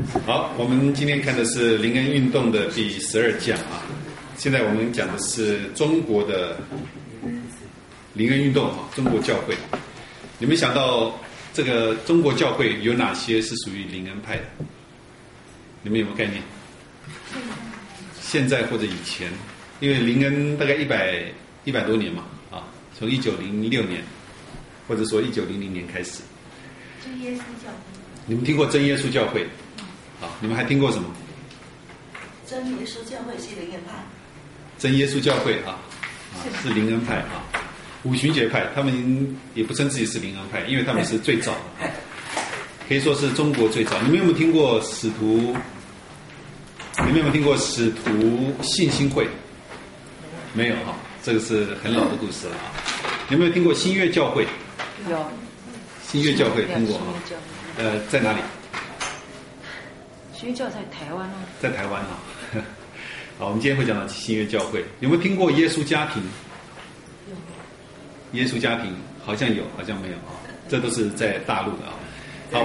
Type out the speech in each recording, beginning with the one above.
好，我们今天看的是灵恩运动的第12讲啊。现在我们讲的是中国的灵恩运动啊，中国教会。你们想到这个中国教会有哪些是属于灵恩派的？你们有没有概念？现在或者以前，因为灵恩大概100多年嘛，啊，从1906年或者说1900年开始。 真耶稣教会。 你们听过真耶稣教会？啊，你们还听过什么？ 真耶稣教会是灵恩派。 真耶稣教会啊，是灵恩派啊。五旬节派，他们也不称自己是灵恩派，因为他们是最早的，可以说是中国最早。你们有没有听过使徒？你们有没有听过使徒信心会？没有哈，这个是很老的故事了啊。有没有听过新约教会？ 有。 新约教会听过啊？在哪里？ 新约教在台湾哦。 在台湾啊。好，我们今天会讲到新约教会。有没有听过耶稣家庭？耶稣家庭好像有，好像没有啊。这都是在大陆的啊。好，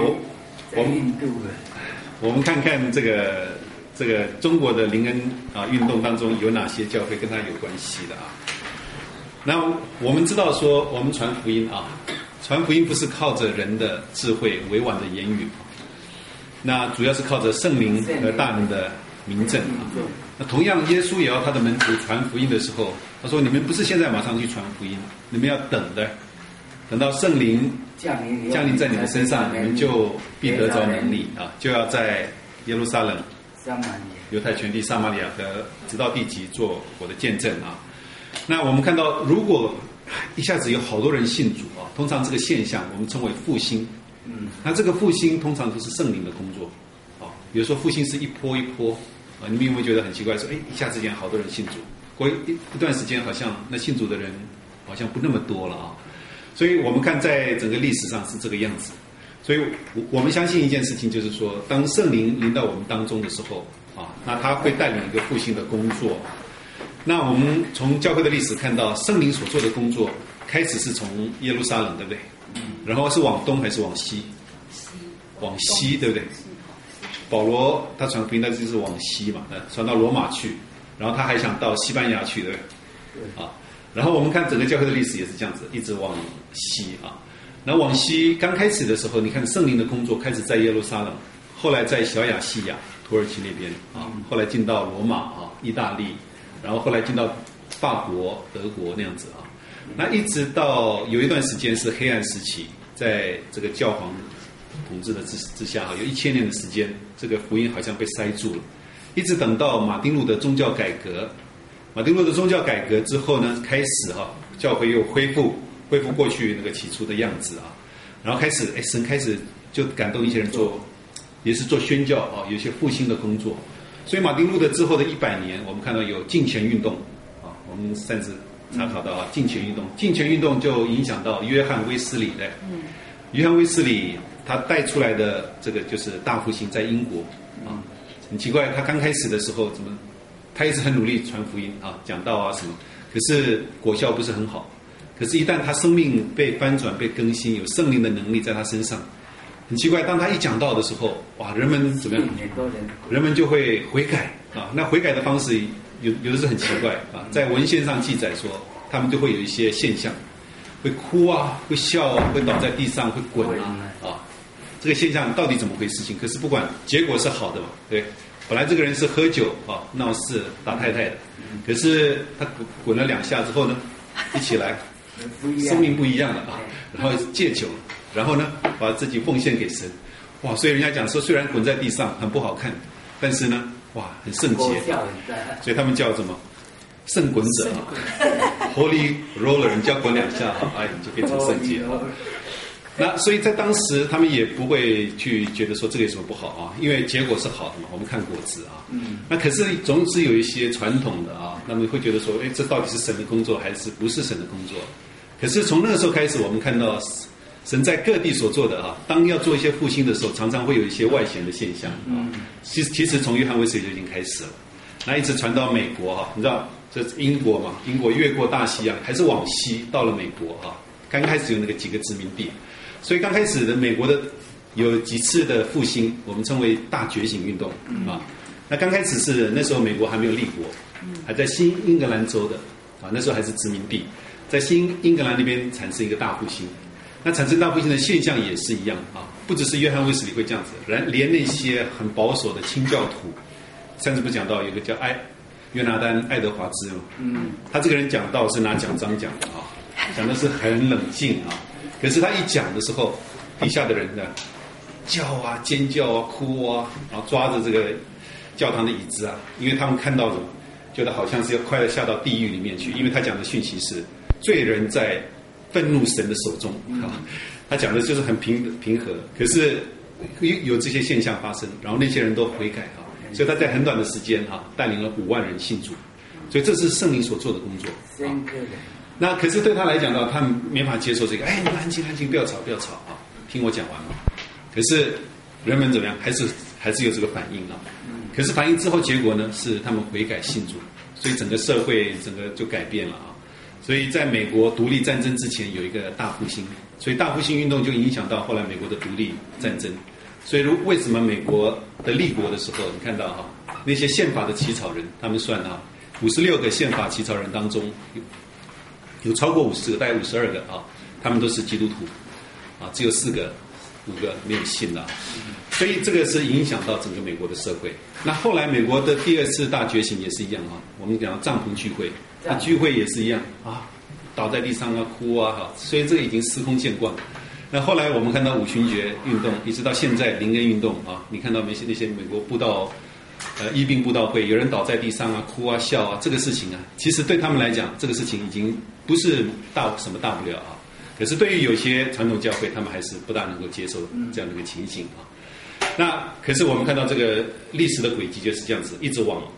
我们看看这个中国的灵恩啊运动当中有哪些教会跟它有关系的啊？那我们知道说，我们传福音啊，传福音不是靠着人的智慧、委婉的言语，那主要是靠着圣灵和大能的明证啊。那同样，耶稣也要他的门徒传福音的时候，他说：“你们不是现在马上去传福音，你们要等的，等到圣灵降临在你们身上，你们就必得着能力啊，就要在耶路撒冷、犹太全地、撒玛利亚和直到地极做我的见证啊。”那我们看到，如果一下子有好多人信主啊，通常这个现象我们称为复兴。那这个复兴通常都是圣灵的工作啊。比如说复兴是一波一波啊，你们有没有觉得很奇怪？说一下之间好多人信主，过一段时间好像那信主的人好像不那么多了啊。所以我们看在整个历史上是这个样子。所以我们相信一件事情，就是说，当圣灵临到我们当中的时候啊，那他会带领一个复兴的工作。那我们从教会的历史看到，圣灵所做的工作开始是从耶路撒冷，对不对？然后是往东还是往西？往西，对不对？保罗他传福音，那就是往西嘛，传到罗马去，然后他还想到西班牙去，对不对？啊，然后我们看整个教会的历史也是这样子，一直往西啊。那往西刚开始的时候，你看圣灵的工作开始在耶路撒冷，后来在小亚细亚、土耳其那边啊，后来进到罗马啊、意大利。然后后来进到法国、德国那样子啊，那一直到有一段时间是黑暗时期，在这个教皇统治的之下啊，有1000年的时间，这个福音好像被塞住了，一直等到马丁路的宗教改革。马丁路的宗教改革之后呢，开始教会又恢复过去那个起初的样子啊，然后开始神开始就感动一些人也是做宣教啊，有一些复兴的工作。所以马丁路德之后的100年，我们看到有敬虔运动啊，我们甚至查考到啊，敬虔运动就影响到约翰威斯理的。约翰威斯理他带出来的这个就是大复兴，在英国啊，很奇怪，他刚开始的时候他一直很努力传福音啊，讲道啊什么，可是果效不是很好。可是，一旦他生命被翻转、被更新，有圣灵的能力在他身上。很奇怪，当他一讲道的时候，哇，人们怎么样？人们就会悔改啊。那悔改的方式有的是很奇怪啊，在文献上记载说，他们就会有一些现象，会哭啊，会笑啊，会倒在地上，会滚啊。这个现象到底怎么回事情？可是不管结果是好的嘛，对。本来这个人是喝酒啊、闹事、打太太的，可是他滚了2下之后呢，一起来，生命不一样了啊，然后戒酒。然后呢，把自己奉献给神，哇！所以人家讲说，虽然滚在地上很不好看，但是呢，哇，很圣洁，所以他们叫什么？圣滚者啊 ，Holy Roller， 你只要滚2下啊，你就变成圣洁了。那所以在当时，他们也不会去觉得说这个有什么不好啊，因为结果是好的嘛。我们看果子啊，那可是总是有一些传统的啊，那么会觉得说，这到底是神的工作还是不是神的工作？可是从那个时候开始，我们看到。神在各地所做的啊，当要做一些复兴的时候，常常会有一些外显的现象啊。其实从约翰威斯理就已经开始了，那一直传到美国哈，你知道这英国嘛？英国越过大西洋，还是往西到了美国哈。刚开始有那个几个殖民地，所以刚开始的美国的有几次的复兴，我们称为大觉醒运动啊。那刚开始是那时候美国还没有立国，还在新英格兰州的啊，那时候还是殖民地，在新英格兰那边产生一个大复兴。那产生大复兴的现象也是一样啊，不只是约翰卫斯理会这样子，连那些很保守的清教徒，上次不讲到有个叫约拿丹·爱德华兹嘛，他这个人讲道是拿奖章讲的啊，讲的是很冷静啊，可是他一讲的时候，底下的人呢叫啊、尖叫啊、哭啊，然后抓着这个教堂的椅子啊，因为他们看到什么，觉得好像是要快要下到地狱里面去，因为他讲的讯息是罪人在愤怒神的手中啊，他讲的就是很平和，可是有这些现象发生，然后那些人都悔改啊，所以他在很短的时间啊，带领了5万人信主，所以这是圣灵所做的工作。那可是对他来讲呢，他没法接受这个，你们安静，不要吵啊，听我讲完嘛。可是人们怎么样，还是有这个反应啊。可是反应之后，结果呢是他们悔改信主，所以整个社会整个就改变了啊。所以在美国独立战争之前有一个大复兴，所以大复兴运动就影响到后来美国的独立战争。所以为什么美国的立国的时候，你看到哈，那些宪法的起草人，他们算啊，56个宪法起草人当中，有超过50个，大概52个啊，他们都是基督徒，啊，只有5个没有信的，所以这个是影响到整个美国的社会。那后来美国的第2次大觉醒也是一样啊，我们讲帐篷聚会，那聚会也是一样啊，倒在地上啊，哭啊，哈，所以这个已经司空见惯。那后来我们看到五旬节运动，一直到现在灵恩运动啊，你看到那些美国布道，医病布道会，有人倒在地上啊，哭啊，笑啊，这个事情啊，其实对他们来讲，这个事情已经不是什么大不了啊。可是对于有些传统教会，他们还是不大能够接受这样的一个情形啊。那可是我们看到这个历史的轨迹就是这样子，一直往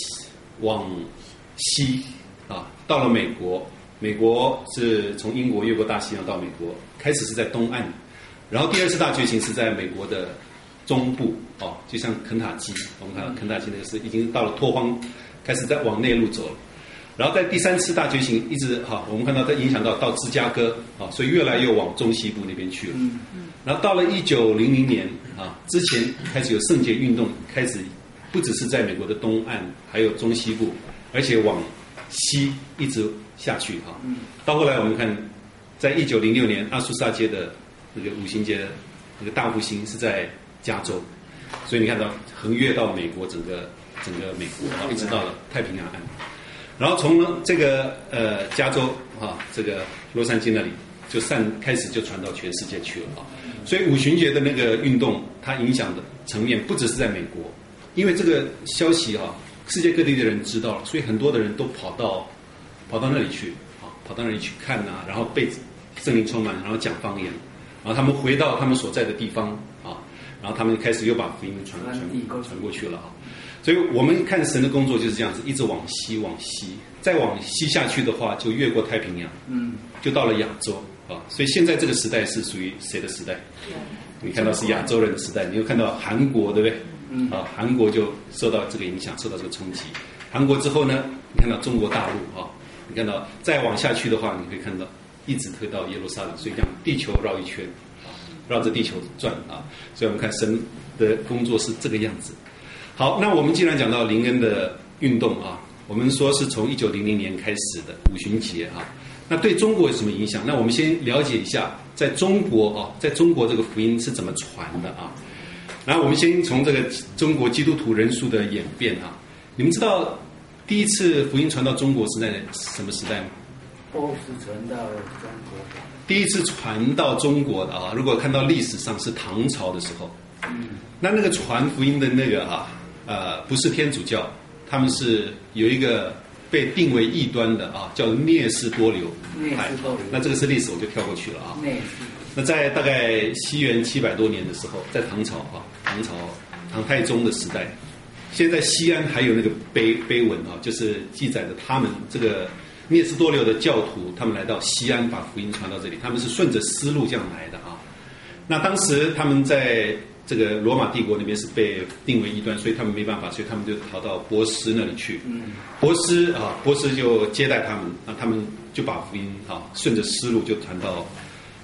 西啊，到了美国。美国是从英国越过大西洋到美国，开始是在东岸，然后第2次大觉醒是在美国的中部哦，就像肯塔基，我们看到肯塔基那个是已经到了拓荒，开始在往内陆走了。然后在第3次大觉醒一直我们看到它影响到芝加哥啊，所以越来越往中西部那边去了。然后到了1900年啊，之前开始有圣洁运动，开始不只是在美国的东岸，还有中西部，而且往西一直下去哈。到后来我们看，在1906年阿苏萨街的那个五旬节的那个大复兴是在加州，所以你看到横越到美国整个美国一直到了太平洋岸。然后从这个加州这个洛杉矶那里就开始就传到全世界去了啊。所以五旬节的那个运动，它影响的层面不只是在美国，因为这个消息世界各地的人知道了，所以很多的人都跑到那里去跑到那里去看啊，然后被圣灵充满，然后讲方言，然后他们回到他们所在的地方然后他们开始又把福音传过去了所以我们看神的工作就是这样子，一直往西，再往西下去的话，就越过太平洋，就到了亚洲所以现在这个时代是属于谁的时代？你看到是亚洲人的时代，你又看到韩国，对不对？韩国就受到这个影响，受到这个冲击。韩国之后呢，你看到中国大陆你看到再往下去的话，你可以看到一直推到耶路撒冷，所以讲地球绕一圈绕着地球转所以我们看神的工作是这个样子。好，那我们既然讲到灵恩的运动我们说是从1900年开始的五旬节那对中国有什么影响？那我们先了解一下，在中国这个福音是怎么传的然后我们先从这个中国基督徒人数的演变你们知道第一次福音传到中国是在什么时代吗？ 波斯传到中国。 第一次传到中国的如果看到历史上是唐朝的时候，那个传福音的那个不是天主教，他们是有一个被定为异端的叫聂斯多留派。那这个是历史，我就跳过去了那在大概西元700多年的时候，在唐朝唐太宗的时代，现在西安还有那个碑文就是记载着他们这个聂斯多留的教徒，他们来到西安把福音传到这里，他们是顺着丝路这样来的那当时他们在这个罗马帝国那边是被定为异端，所以他们没办法，所以他们就逃到波斯那里去。波斯就接待他们，那他们就把福音顺着丝路就传到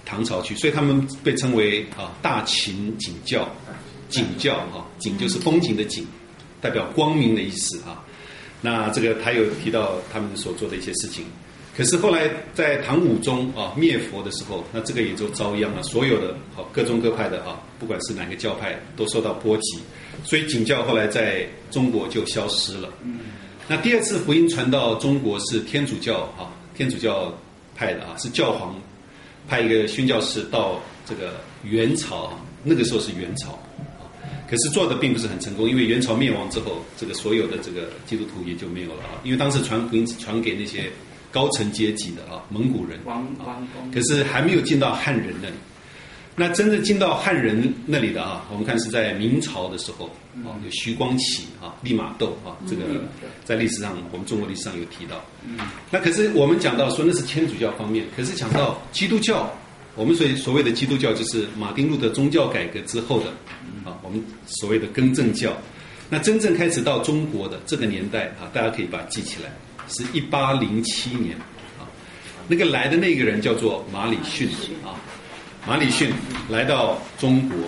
唐朝去，所以他们被称为大秦景教，景教景就是风景的景，代表光明的意思啊。那这个他有提到他们所做的一些事情。可是后来在唐武宗灭佛的时候，那这个也就遭殃了，所有的各宗各派的不管是哪个教派都受到波及，所以景教后来在中国就消失了。那第二次福音传到中国是天主教天主教派的是教皇派一个宣教士到这个元朝，那个时候是元朝可是做的并不是很成功，因为元朝灭亡之后，这个所有的这个基督徒也就没有了因为当时传福音传给那些高层阶级的蒙古人可是还没有进到汉人那里。那真正进到汉人那里的我们看是在明朝的时候有徐光启利玛窦这个在历史上我们中国历史上有提到。那可是我们讲到说那是天主教方面，可是讲到基督教，我们所谓的基督教就是马丁路德宗教改革之后的我们所谓的更正教。那真正开始到中国的这个年代大家可以把它记起来，是1807年那个来的那个人叫做马礼逊马礼逊来到中国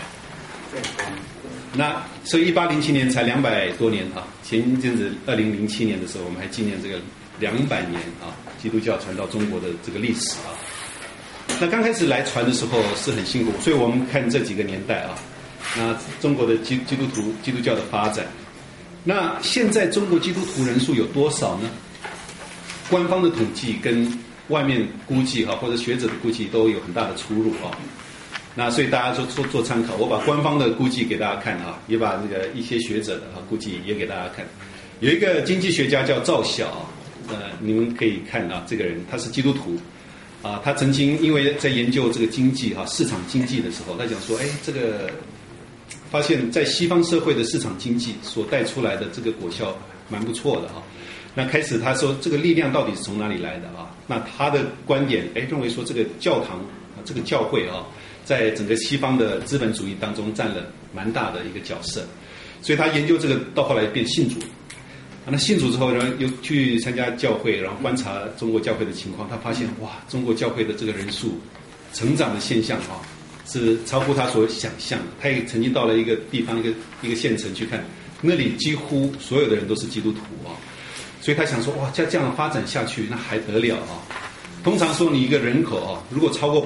那所以1807年才200多年前一阵子2007年的时候，我们还纪念这个200年基督教传到中国的这个历史那刚开始来传的时候是很辛苦，所以我们看这几个年代那中国的基督教的发展。那现在中国基督徒人数有多少呢？官方的统计跟外面估计或者学者的估计都有很大的出入那所以大家做参考，我把官方的估计给大家看也把那个一些学者的估计也给大家看。有一个经济学家叫赵晓你们可以看这个人他是基督徒他曾经因为在研究这个经济市场经济的时候，他讲说这个发现在西方社会的市场经济所带出来的这个果效蛮不错的那开始他说这个力量到底是从哪里来的那他的观点认为说这个教堂这个教会在整个西方的资本主义当中占了蛮大的一个角色，所以他研究这个到后来变信主那信主之后呢又去参加教会，然后观察中国教会的情况，他发现中国教会的这个人数成长的现象是超乎他所想象的。他也曾经到了一个地方一个县城去看，那里几乎所有的人都是基督徒所以他想说这样的发展下去那还得了通常说你一个人口如果超过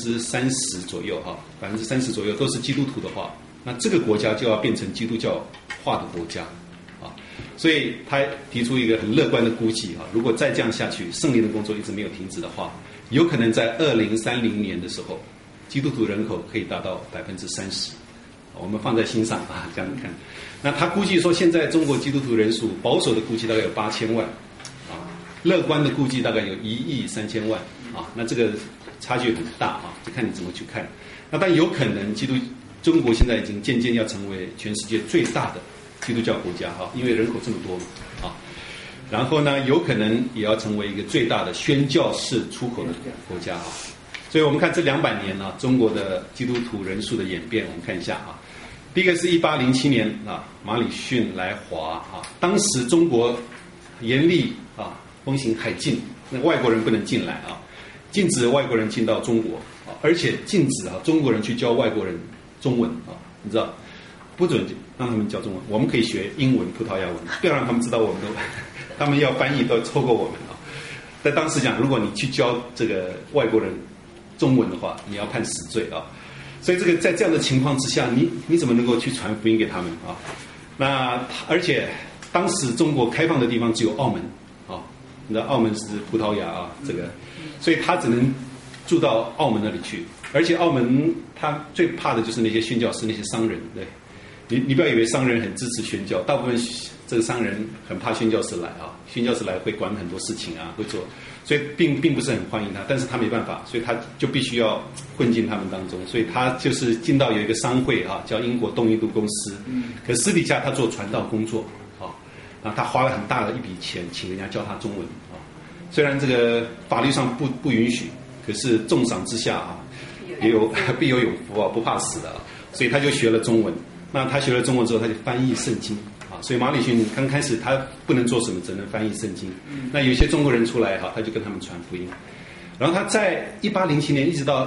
30%左右30%左右都是基督徒的话，那这个国家就要变成基督教化的国家所以他提出一个很乐观的估计如果再这样下去，圣灵的工作一直没有停止的话，有可能在2030年的时候，基督徒人口可以达到30%。我们放在心上这样看。那他估计说，现在中国基督徒人数保守的估计大概有8000万乐观的估计大概有1.3亿那这个差距很大就看你怎么去看。那但有可能中国现在已经渐渐要成为全世界最大的基督教国家因为人口这么多然后呢有可能也要成为一个最大的宣教士出口的国家所以我们看这200年中国的基督徒人数的演变，我们看一下第一个是1807年马礼逊来华当时中国严厉风行海禁，那外国人不能进来禁止外国人进到中国而且禁止中国人去教外国人中文你知道不准让他们教中文，我们可以学英文、葡萄牙文，不要让他们知道我们他们要翻译都超过我们在当时讲，如果你去教这个外国人中文的话，你要判死罪所以这个在这样的情况之下，你怎么能够去传福音给他们那而且当时中国开放的地方只有澳门你知道澳门是葡萄牙这个，所以他只能住到澳门那里去。而且澳门他最怕的就是那些宣教师、那些商人，对，你不要以为商人很支持宣教，大部分这个商人很怕宣教师来宣教师来会管很多事情会做，所以并不是很欢迎他，但是他没办法，所以他就必须要混进他们当中，所以他就是进到有一个商会叫英国东印度公司，可私底下他做传道工作他花了很大的一笔钱请人家教他中文虽然这个法律上不允许，可是重赏之下必有永福不怕死的所以他就学了中文。那他学了中文之后，他就翻译圣经所以马礼逊刚开始他不能做什么，只能翻译圣经。那有些中国人出来他就跟他们传福音。然后他在1807年一直到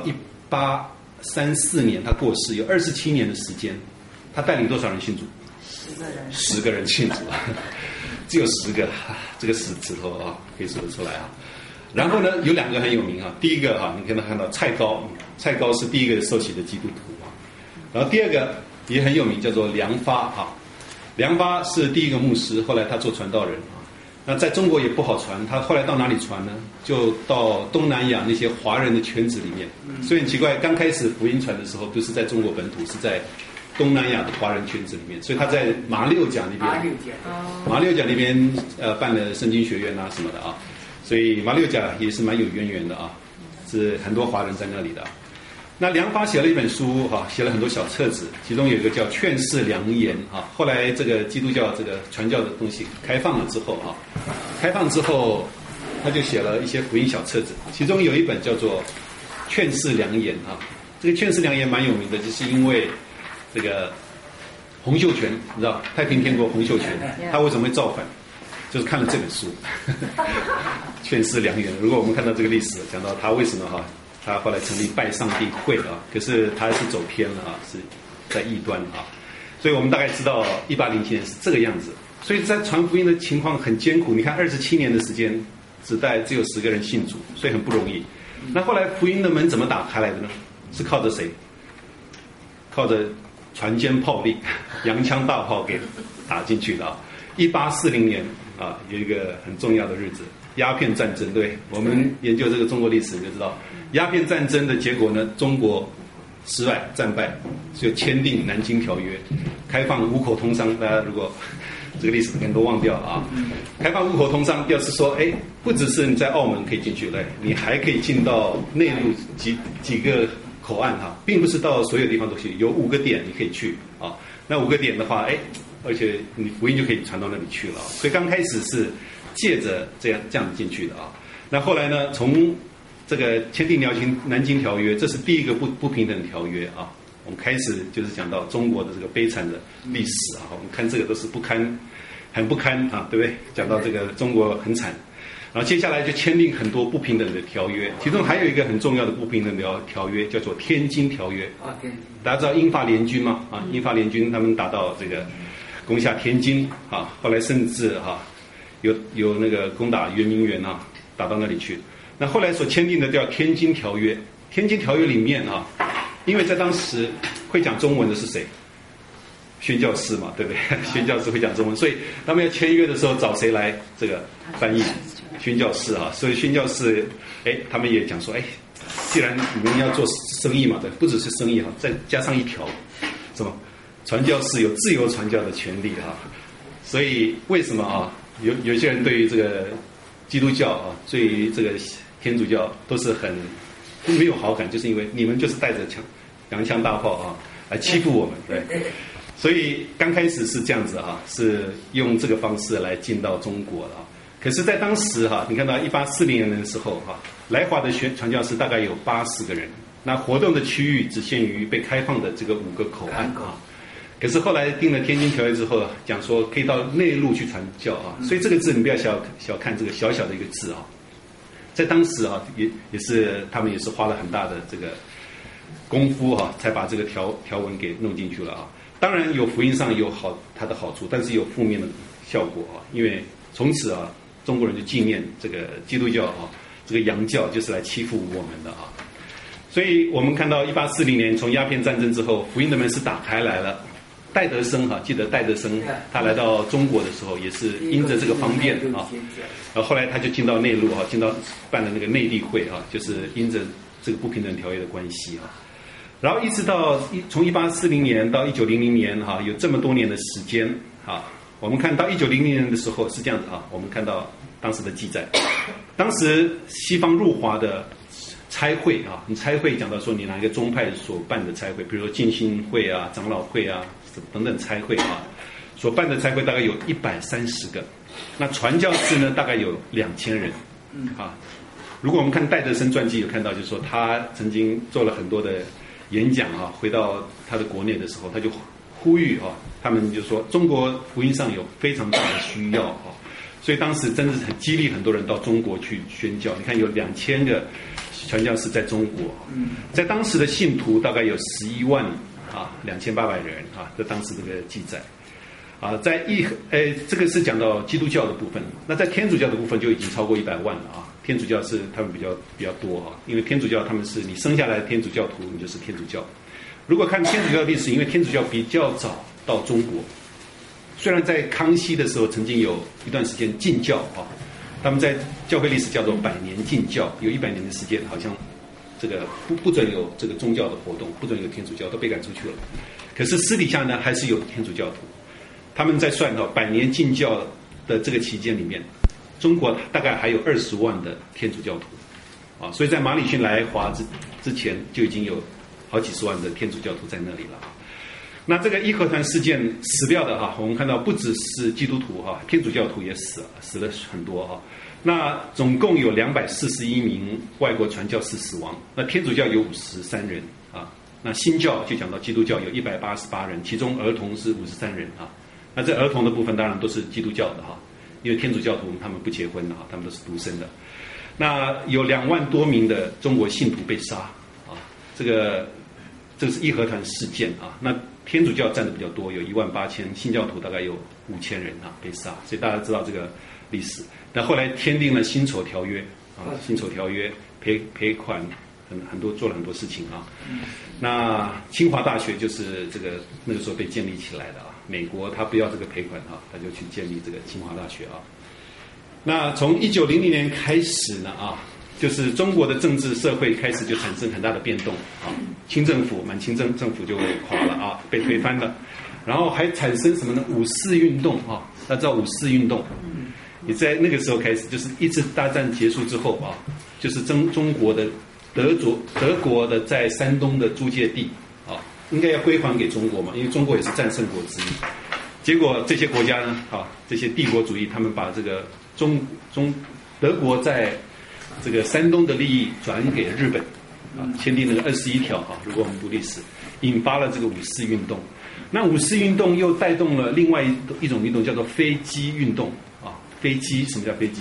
1834年他过世，有27年的时间，他带领多少人信主？10个人信主，只有10个，这个指头啊，可以数得出来啊。然后呢，有2个很有名啊，第一个你看到蔡高是第一个受洗的基督徒啊，然后第二个也很有名，叫做梁发啊。梁发是第一个牧师，后来他做传道人啊。那在中国也不好传，他后来到哪里传呢？就到东南亚那些华人的圈子里面。所以很奇怪，刚开始福音传的时候不是在中国本土，是在东南亚的华人圈子里面。所以他在马六甲那边办了圣经学院啊什么的啊。所以马六甲也是蛮有渊源的啊，是很多华人在那里的。那梁发写了一本书写了很多小册子，其中有一个叫《劝世良言》啊。后来这个基督教这个传教的东西开放了之后他就写了一些福音小册子，其中有一本叫做《劝世良言》啊。这个《劝世良言》蛮有名的，就是因为这个洪秀全，你知道太平天国洪秀全，他为什么会造反？就是看了这本书《劝世良言》。如果我们看到这个历史，讲到他为什么他后来成立拜上帝会啊，可是他是走偏了啊，是在异端啊。所以我们大概知道1807年是这个样子。所以在传福音的情况很艰苦，你看27年的时间，只有10个人信主，所以很不容易。那后来福音的门怎么打开来的呢？是靠着谁？靠着船坚炮利、洋枪大炮给打进去的啊。1840年啊，有一个很重要的日子，鸦片战争。对，我们研究这个中国历史就知道，鸦片战争的结果呢，中国失败战败，就签订南京条约，开放五口通商。大家如果这个历史可能都忘掉啊，开放五口通商，表示说，不只是你在澳门可以进去，对，你还可以进到内陆几个口岸并不是到所有地方都去，有5个点你可以去啊。那5个点的话，而且你福音就可以传到那里去了。所以刚开始是借着这样进去的啊。那后来呢，从这个签订南京条约，这是第一个不平等条约啊。我们开始就是讲到中国的这个悲惨的历史啊。我们看这个都是很不堪啊，对不对？讲到这个中国很惨，然后接下来就签订很多不平等的条约，其中还有一个很重要的不平等的条约叫做天津条约。大家知道英法联军吗？英法联军他们打到这个攻下天津啊，后来甚至有那个攻打圆明园啊，打到那里去。那后来所签订的叫天津条约。天津条约里面因为在当时会讲中文的是谁？宣教士嘛，对不对？宣教士会讲中文，所以他们要签约的时候找谁来这个翻译？宣教士啊。所以宣教士他们也讲说，既然你们要做生意嘛，对，不只是生意再加上一条什么？传教士有自由传教的权利所以为什么有些人对于这个基督教对于这个天主教都是很没有好感，就是因为你们就是带着洋枪大炮来欺负我们，对。所以刚开始是这样子是用这个方式来进到中国的可是在当时你看到1840年的时候来华的传教士大概有80个人，那活动的区域只限于被开放的这个5个口岸可是后来订了天津条约之后，讲说可以到内陆去传教所以这个字你不要小看这个小小的一个字在当时也是他们也是花了很大的这个功夫才把这个条文给弄进去了当然有福音上有它的好处，但是有负面的效果因为从此中国人就纪念这个基督教这个洋教就是来欺负我们的所以我们看到1840年从鸦片战争之后，福音的门是打开来了。戴德生记得戴德生他来到中国的时候也是因着这个方便然后后来他就进到内陆进到办了那个内地会就是因着这个不平等条约的关系然后一直到从1840年到1900年有这么多年的时间我们看到1900年的时候是这样子我们看到当时的记载，当时西方入华的差会你差会讲到说你哪一个宗派所办的差会，比如说浸信会长老会等等差会所办的差会大概有130个，那传教士呢大概有2000人如果我们看戴德生传记有看到，就是说他曾经做了很多的演讲回到他的国内的时候，他就呼吁他们就说中国福音上有非常大的需要所以当时真的是很激励很多人到中国去宣教。你看有2000个传教士在中国，在当时的信徒大概有11万2800人啊，在当时这个记载。在这个是讲到基督教的部分，那在天主教的部分就已经超过100万了啊。天主教是他们比较多啊，因为天主教他们是你生下来的天主教徒，你就是天主教。如果看天主教的历史，因为天主教比较早到中国，虽然在康熙的时候曾经有一段时间禁教啊，他们在教会历史叫做100年禁教，有100年的时间好像这个不准有这个宗教的活动，不准有天主教，都被赶出去了。可是私底下呢，还是有天主教徒。他们在算到100年禁教的这个期间里面，中国大概还有20万的天主教徒，啊，所以在马礼逊来华之前就已经有好几十万的天主教徒在那里了。那这个义和团事件死掉的我们看到不只是基督徒天主教徒也死了很多那总共有241名外国传教士死亡，那天主教有53人啊，那新教就讲到基督教有188人，其中儿童是53人啊。那这儿童的部分当然都是基督教的因为天主教徒他们不结婚的他们都是独生的。那有2万多名的中国信徒被杀这个是义和团事件那天主教占的比较多，有18000，新教徒大概有5000人被杀，所以大家知道这个历史。那后来签订了辛丑条约辛丑条约赔款很多，做了很多事情那清华大学就是这个那个时候被建立起来的美国他不要这个赔款他就去建立这个清华大学那从1900年开始呢就是中国的政治社会开始就产生很大的变动清政府满清政府就垮了被推翻了，然后还产生什么呢？5·4运动大家知道5·4运动，也在那个时候开始，就是一次大战结束之后就是中国的德国的在山东的租界地应该要归还给中国嘛，因为中国也是战胜国之一。结果这些国家呢这些帝国主义他们把这个德国在这个山东的利益转给日本签订那个21条如果我们读历史，引发了这个5·4运动。那5·4运动又带动了另外一种运动，叫做飞机运动飞机，什么叫飞机？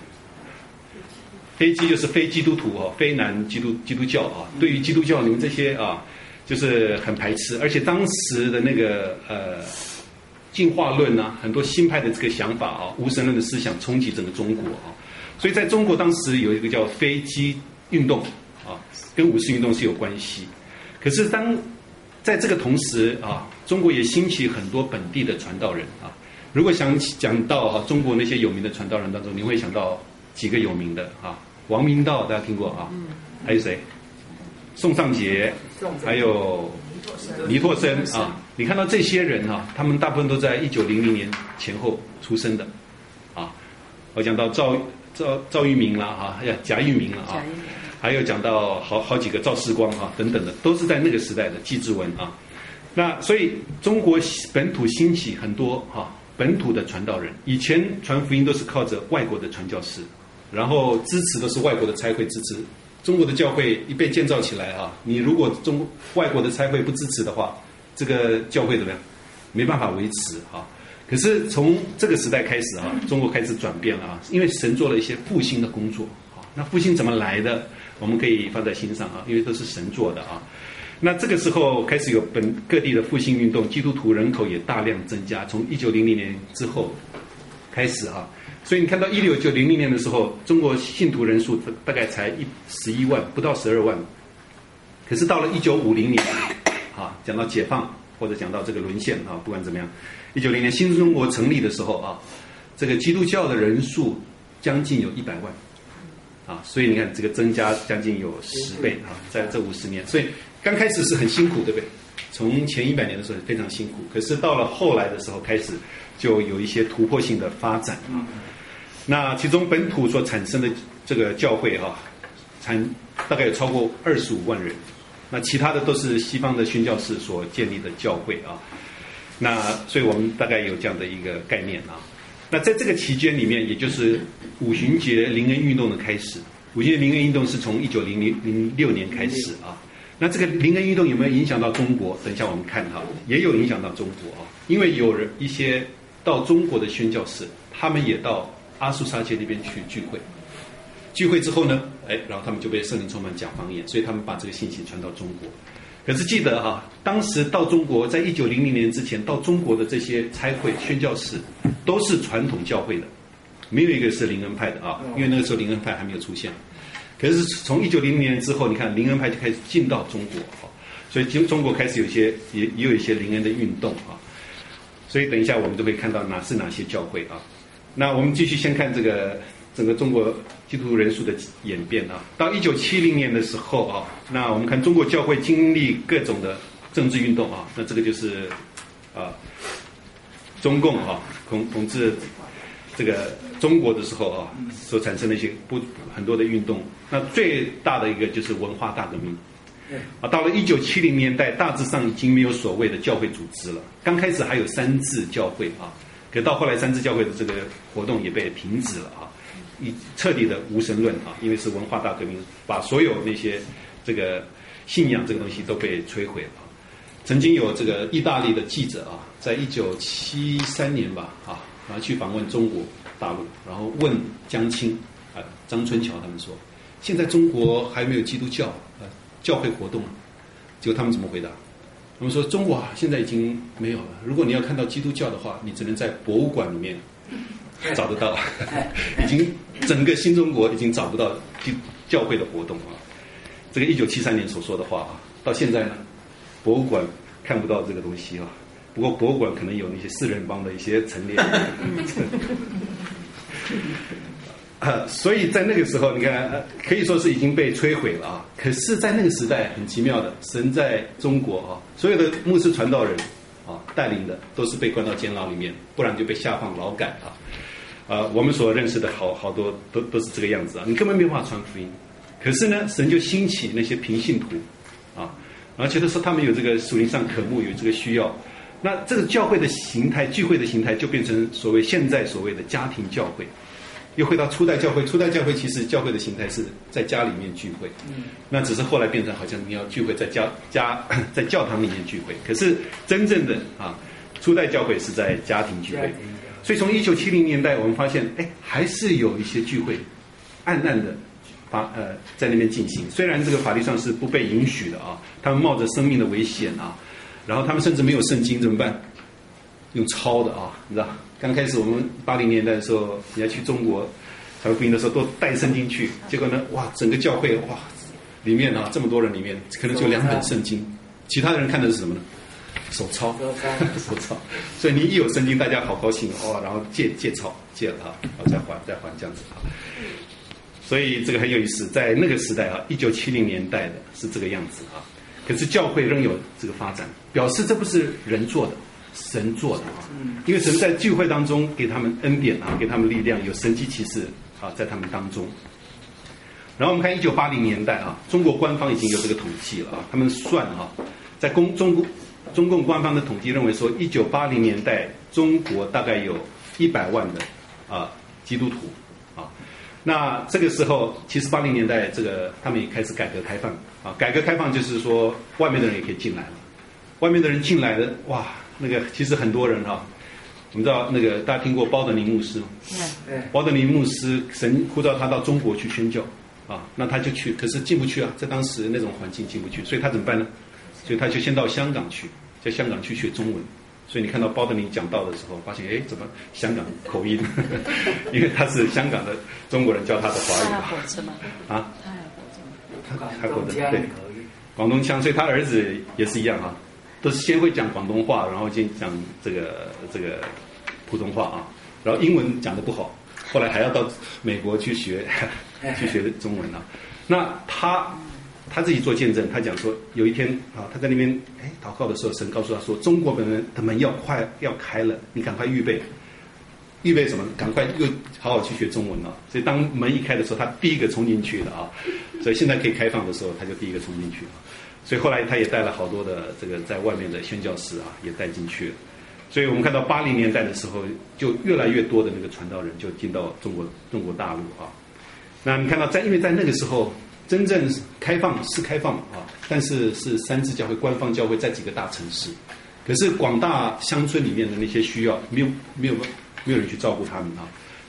飞机就是非基督徒非南基督教对于基督教你们这些就是很排斥，而且当时的那个进化论很多新派的这个想法无神论的思想冲击整个中国所以在中国当时有一个叫飞机运动跟5·4运动是有关系。可是在这个同时中国也兴起很多本地的传道人如果想讲到中国那些有名的传道人当中，你会想到几个有名的王明道大家听过还有谁？宋尚节，还有尼拓生你看到这些人他们大部分都在1900年前后出生的我讲到赵玉明啦贾玉明了还有讲到好几个赵世光等等的，都是在那个时代的纪志文那所以中国本土兴起很多本土的传道人，以前传福音都是靠着外国的传教士，然后支持的是外国的差会支持。中国的教会一被建造起来你如果外国的差会不支持的话，这个教会怎么样？没办法维持可是从这个时代开始中国开始转变了因为神做了一些复兴的工作那复兴怎么来的？我们可以放在心上因为都是神做的那这个时候开始有各地的复兴运动，基督徒人口也大量增加，从1900年之后开始所以你看到1900年的时候，中国信徒人数大概才11万，不到12万。可是到了1950年讲到解放或者讲到这个沦陷不管怎么样，1900年新中国成立的时候这个基督教的人数将近有100万所以你看这个增加将近有10倍在这50年。所以刚开始是很辛苦，对不对？从前100年的时候非常辛苦，可是到了后来的时候开始就有一些突破性的发展那其中本土所产生的这个教会大概有超过25万人，那其他的都是西方的宣教士所建立的教会那所以我们大概有这样的一个概念那在这个期间里面，也就是五旬节灵恩运动的开始。五旬节灵恩运动是从1906年开始那这个灵恩运动有没有影响到中国？等一下我们看也有影响到中国因为有一些到中国的宣教士，他们也到阿苏沙街那边去聚会聚会之后呢，然后他们就被圣灵充满讲方言，所以他们把这个信息传到中国。可是记得哈，当时到中国，在1900年之前到中国的这些差会、宣教士，都是传统教会的，没有一个是灵恩派的啊，因为那个时候灵恩派还没有出现。可是从1900年之后，你看灵恩派就开始进到中国啊，所以中国开始也有一些灵恩的运动啊。所以等一下我们都会看到哪些教会啊。那我们继续先看这个整个中国基督徒人数的演变啊。到1970年的时候啊，那我们看中国教会经历各种的政治运动啊，那这个就是中共啊统治这个中国的时候啊，所产生的一些很多的运动。那最大的一个就是文化大革命。到了1970年代，大致上已经没有所谓的教会组织了。刚开始还有三自教会啊，可到后来三自教会的这个活动也被停止了啊，彻底的无神论啊，因为是文化大革命，把所有那些这个信仰这个东西都被摧毁了。曾经有这个意大利的记者啊，在1973年吧啊，然后去访问中国大陆，然后问江青张春桥他们说，现在中国还没有基督教教会活动，结果他们怎么回答？他们说中国现在已经没有了，如果你要看到基督教的话，你只能在博物馆里面找得到，已经整个新中国已经找不到教会的活动啊。这个1973年所说的话啊，到现在呢，博物馆看不到这个东西啊。不过博物馆可能有那些四人帮的一些陈列。所以在那个时候，你看，可以说是已经被摧毁了啊。可是，在那个时代，很奇妙的，神在中国啊，所有的牧师传道人啊带领的，都是被关到监牢里面，不然就被下放劳改啊。我们所认识的好多都是这个样子啊，你根本没有办法传福音。可是呢，神就兴起那些平信徒啊，然后觉得说他们有这个属灵上渴慕，有这个需要。那这个教会的形态、聚会的形态，就变成现在所谓的家庭教会。又回到初代教会，初代教会其实教会的形态是在家里面聚会，那只是后来变成好像你要聚会在在教堂里面聚会，可是真正的初代教会是在家庭聚会。所以从1970年代我们发现，还是有一些聚会暗暗的在那边进行，虽然这个法律上是不被允许的啊，他们冒着生命的危险啊，然后他们甚至没有圣经怎么办？用抄的啊，你知道？刚开始我们80年代的时候，你要去中国传福音的时候，都带圣经去，结果呢，哇，整个教会哇，里面这么多人里面，可能就2本圣经，其他的人看的是什么呢？手抄，手抄。所以你一有圣经，大家好高兴哦，然后借抄，借了然后再还这样子啊。所以这个很有意思，在那个时代1970年代的是这个样子啊。可是教会仍有这个发展，表示这不是人做的。神做的因为神在聚会当中给他们恩典给他们力量，有神迹奇事在他们当中。然后我们看1980年代中国官方已经有这个统计了他们算在中共官方的统计认为说，1980年代中国大概有100万的基督徒那这个时候其实80年代这个他们也开始改革开放改革开放就是说外面的人也可以进来了，外面的人进来的哇。那个其实很多人我们知道那个大家听过包德宁牧师吗？包德宁牧师神呼召他到中国去宣教那他就去，可是进不去在当时那种环境进不去，所以他怎么办呢？所以他就先到香港去，在香港去学中文。所以你看到包德宁讲道的时候，发现怎么香港口音？因为他是香港的中国人教他的华语。 他还活着吗？ 他还活着，对，广东腔，所以他儿子也是一样都是先会讲广东话，然后先讲这个普通话然后英文讲得不好，后来还要到美国去学中文那他自己做见证，他讲说有一天他在那边祷告的时候，神告诉他说，中国的门要开了，你赶快预备什么？赶快又好好去学中文所以当门一开的时候，他第一个冲进去的所以现在可以开放的时候，他就第一个冲进去了。所以后来他也带了好多的这个在外面的宣教士也带进去了。所以我们看到80年代的时候，就越来越多的那个传道人就进到中国大陆那你看到因为在那个时候真正开放但是三自教会官方教会在几个大城市，可是广大乡村里面的那些需要没有人去照顾他们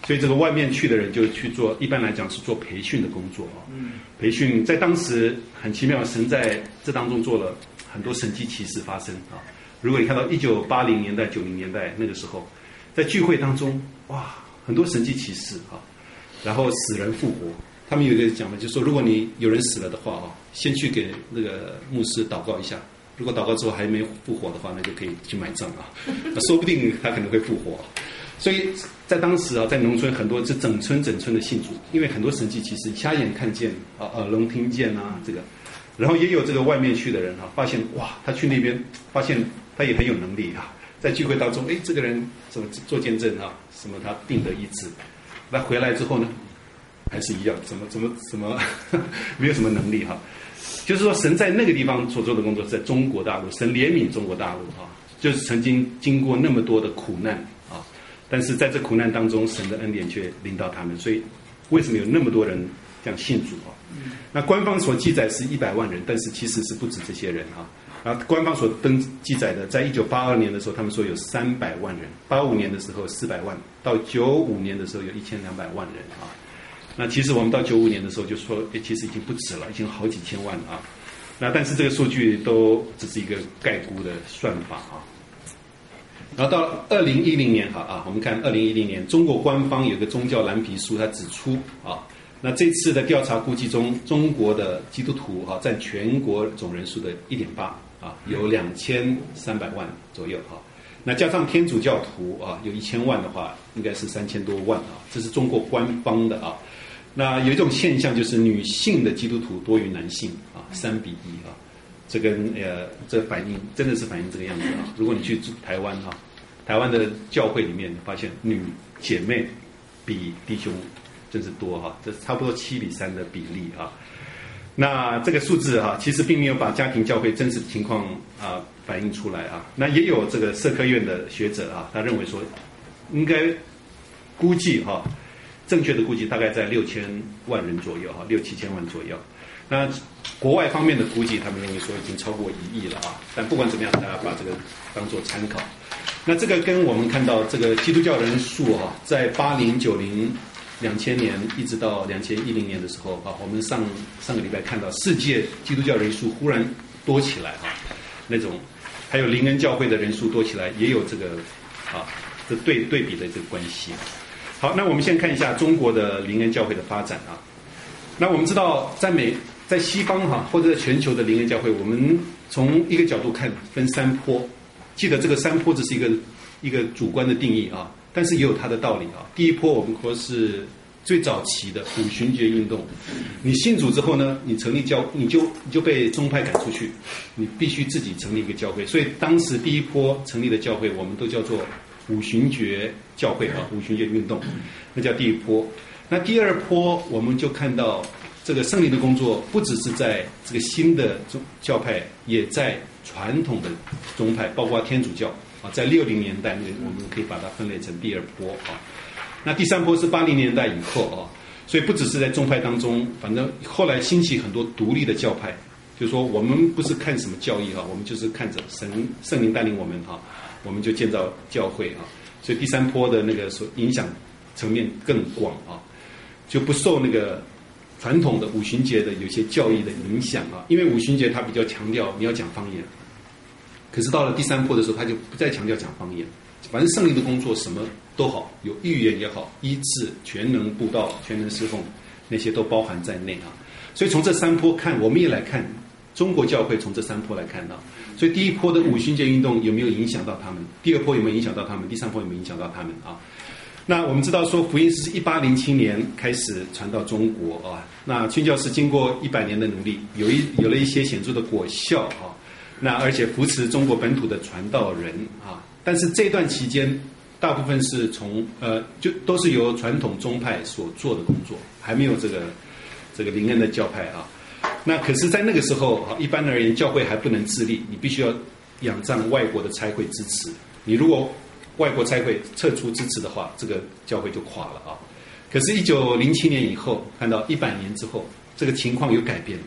所以这个外面去的人就去做，一般来讲是做培训的工作啊。培训在当时很奇妙，神在这当中做了很多神迹奇事发生啊。如果你看到1980年代、90年代那个时候，在聚会当中，哇，很多神迹奇事啊，然后死人复活。他们有一个讲的，就是说，如果你有人死了的话啊，先去给那个牧师祷告一下。如果祷告之后还没复活的话，那就可以去买账啊。那说不定他可能会复活。所以在当时啊，在农村很多是整村的信主，因为很多神迹奇事，瞎眼看见啊，耳聋听见啊，这个。然后也有这个外面去的人啊，发现哇，他去那边发现他也很有能力啊，在聚会当中，哎，这个人怎么做见证啊？什么他病得医治，那回来之后呢，还是一样，怎么没有什么能力哈。就是说，神在那个地方所做的工作，在中国大陆，神怜悯中国大陆啊，就是曾经经过那么多的苦难啊，但是在这苦难当中，神的恩典却临到他们，所以为什么有那么多人这样信主啊？那官方所记载是100万人，但是其实是不止这些人啊。然后官方所记载的，在1982年的时候，他们说有300万人；85年的时候400万，到95年的时候有1200万人啊。那其实我们到95年的时候就说，其实已经不止了，已经好几千万啊。那但是这个数据都只是一个概估的算法啊。然后到2010年我们看2010年中国官方有个宗教蓝皮书，它指出啊，那这次的调查估计中，中国的基督徒占全国总人数的1.8啊，有2300万左右啊。那加上天主教徒啊，有1000万的话，应该是3000多万啊。这是中国官方的啊。那有一种现象就是女性的基督徒多于男性啊，3比1啊。这跟这反映真的是反映这个样子啊。如果你去台湾啊，台湾的教会里面发现女姐妹比弟兄真是多哈，这差不多7比3的比例啊。那这个数字啊，其实并没有把家庭教会真实情况啊反映出来啊。那也有这个社科院的学者啊，他认为说，应该估计正确的估计大概在6000万人左右6、7千万左右。那国外方面的估计，他们认为说已经超过1亿了啊。但不管怎么样，大家把这个当作参考。那这个跟我们看到这个基督教人数在80、90、2000年一直到2010年的时候我们上个礼拜看到世界基督教人数忽然多起来那种，还有灵恩教会的人数多起来，也有这个这对比的这个关系。好，那我们先看一下中国的灵恩教会的发展啊。那我们知道在西方或者在全球的灵恩教会，我们从一个角度看分3波，记得这个3波只是一个主观的定义啊，但是也有它的道理啊。第一波我们说是最早期的五旬节运动，你信主之后呢，你成立你就被宗派赶出去，你必须自己成立一个教会。所以当时第一波成立的教会，我们都叫做五旬节教会五旬节运动，那叫第一波。那第二波我们就看到这个圣灵的工作，不只是在这个新的教派，也在传统的宗派，包括天主教在60年代我们可以把它分类成第二波那第3波是80年代以后所以不只是在宗派当中，反正后来兴起很多独立的教派，就是说我们不是看什么教义我们就是看着圣灵带领我们我们就建造教会所以第3波的那个所影响层面更广就不受那个传统的五旬节的有些教义的影响因为五旬节它比较强调你要讲方言，可是到了第3波的时候，他就不再强调讲方言，反正圣灵的工作什么都好，有预言也好，医治、全能布道、全能侍奉，那些都包含在内所以从这3波看，我们也来看中国教会从这3波来看所以第一波的五旬节运动有没有影响到他们？第二波有没有影响到他们？第3波有没有影响到他们那我们知道说福音是1807年开始传到中国那宣教士经过100年的努力，有了一些显著的果效那而且扶持中国本土的传道人但是这段期间大部分是就都是由传统宗派所做的工作，还没有这个灵恩的教派那可是在那个时候一般而言教会还不能自立，你必须要仰仗外国的差会支持，你如果外国差会撤出支持的话，这个教会就垮了可是1907年以后，看到100年之后，这个情况有改变，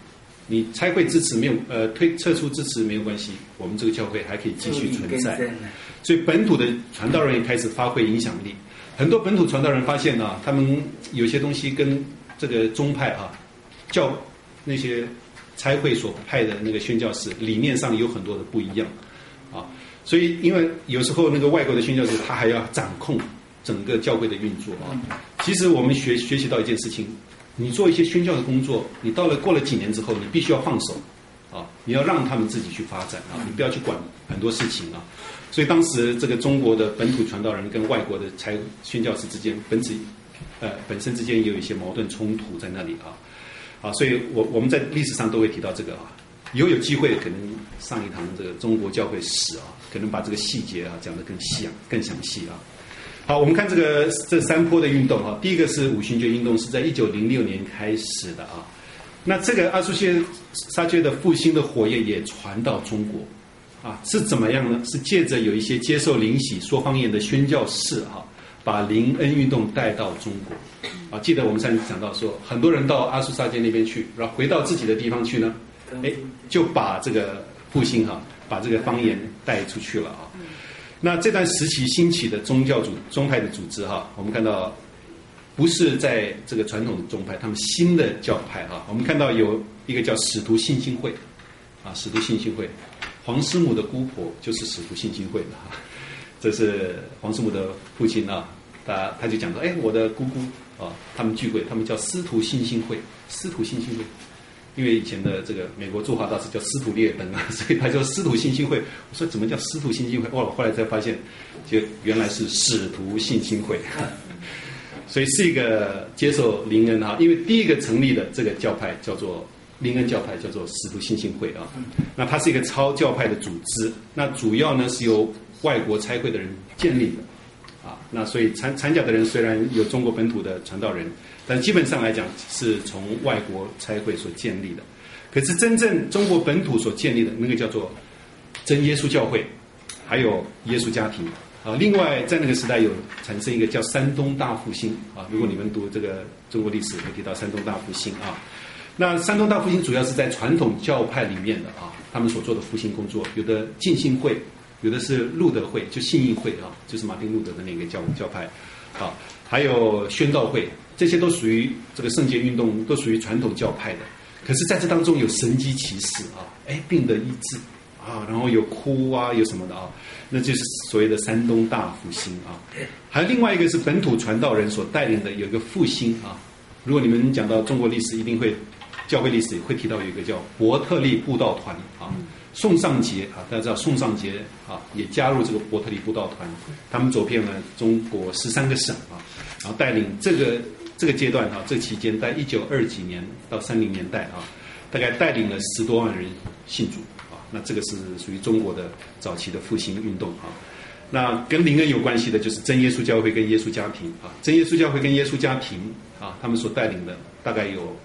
你差会支持没有撤出支持没有关系，我们这个教会还可以继续存在。所以本土的传道人也开始发挥影响力。很多本土传道人发现他们有些东西跟这个宗派那些差会所派的那个宣教士理念上有很多的不一样所以因为有时候那个外国的宣教士他还要掌控整个教会的运作其实我们学习到一件事情，你做一些宣教的工作，你过了几年之后，你必须要放手你要让他们自己去发展你不要去管很多事情所以当时这个中国的本土传道人跟外国的宣教士之间本身之间也有一些矛盾冲突在那里所以我们在历史上都会提到这个以后有机会可能上一堂这个中国教会史可能把这个细节讲得更详细好，我们看这三波的运动第一个是五旬节运动，是在1906年开始的那这个阿苏沙缺的复兴的火焰也传到中国是怎么样呢？是借着有一些接受灵洗说方言的宣教士把灵恩运动带到中国记得我们上次讲到说，很多人到阿苏沙街那边去，然后回到自己的地方去呢就把这个复兴把这个方言带出去了那这段时期兴起的宗派的组织我们看到不是在这个传统的宗派，他们新的教派我们看到有一个叫使徒信心会使徒信心会，黄师母的姑婆就是使徒信心会的这是黄师母的父亲他就讲说我的姑姑他们聚会，他们叫司徒信心会，司徒信心会。因为以前的这个美国驻华大使叫司徒列登所以他叫司徒信心会。我说怎么叫司徒信心会？我后来才发现，就原来是使徒信心会。所以是一个接受灵恩因为第一个成立的这个教派叫做灵恩教派，叫做使徒信心会那它是一个超教派的组织，那主要呢是由外国差会的人建立的那所以参加的人虽然有中国本土的传道人，但基本上来讲是从外国差会所建立的。可是真正中国本土所建立的那个叫做真耶稣教会，还有耶稣家庭另外在那个时代有产生一个叫山东大复兴如果你们读这个中国历史会提到山东大复兴那山东大复兴主要是在传统教派里面的他们所做的复兴工作，有的浸信会，有的是路德会，就信义会就是马丁路德的那个教派还有宣道会，这些都属于这个圣洁运动，都属于传统教派的。可是在这当中有神迹奇事病得医治然后有哭有什么的那就是所谓的山东大复兴还有另外一个是本土传道人所带领的有一个复兴如果你们讲到中国历史，一定会教会历史会提到有一个叫伯特利布道团宋尚节大家知道宋尚节也加入这个伯特利布道团，他们走遍了中国13个省然后带领这个阶段这个期间在1920几年到30年代大概带领了10多万人信主那这个是属于中国的早期的复兴运动那跟灵恩有关系的就是真耶稣教会跟耶稣家庭真耶稣教会跟耶稣家庭他们所带领的大概有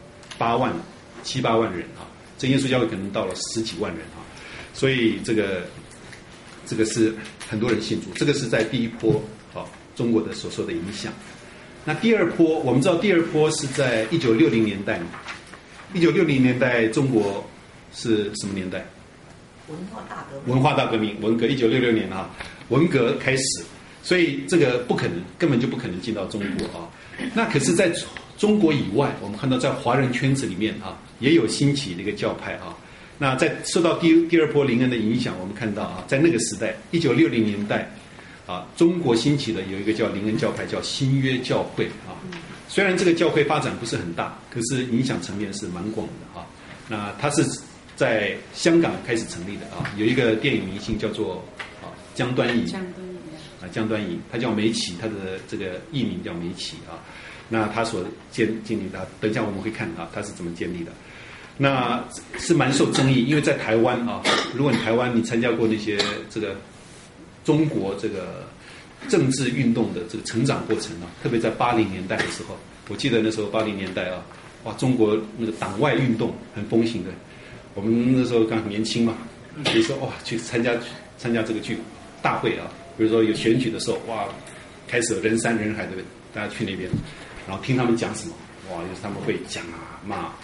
7、8万人真耶稣教会可能到了10几万人所以这个是很多人信主，这个是在第一波中国的所受的影响。那第二波，我们知道第二波是在1960年代，1960年代中国是什么年代？文化大革命，文革1966年文革开始，所以这个根本就不可能进到中国那可是在中国以外，我们看到在华人圈子里面也有兴起的一个教派那在受到第二波灵恩的影响，我们看到在那个时代1960年代中国兴起的有一个叫灵恩教派，叫新约教会虽然这个教会发展不是很大，可是影响层面是蛮广的那它是在香港开始成立的有一个电影明星叫做江端仪江端仪，他叫梅奇，他的这个艺名叫梅奇那他所建立的，等一下我们会看他是怎么建立的。那是蛮受争议，因为在台湾如果你台湾你参加过那些这个中国这个政治运动的这个成长过程特别在80年代的时候，我记得那时候80年代中国那个党外运动很风行的，我们那时候刚很年轻嘛，所以说去参加这个大会比如说有选举的时候开始人山人海的大家去那边，然后听他们讲什么就是他们会讲骂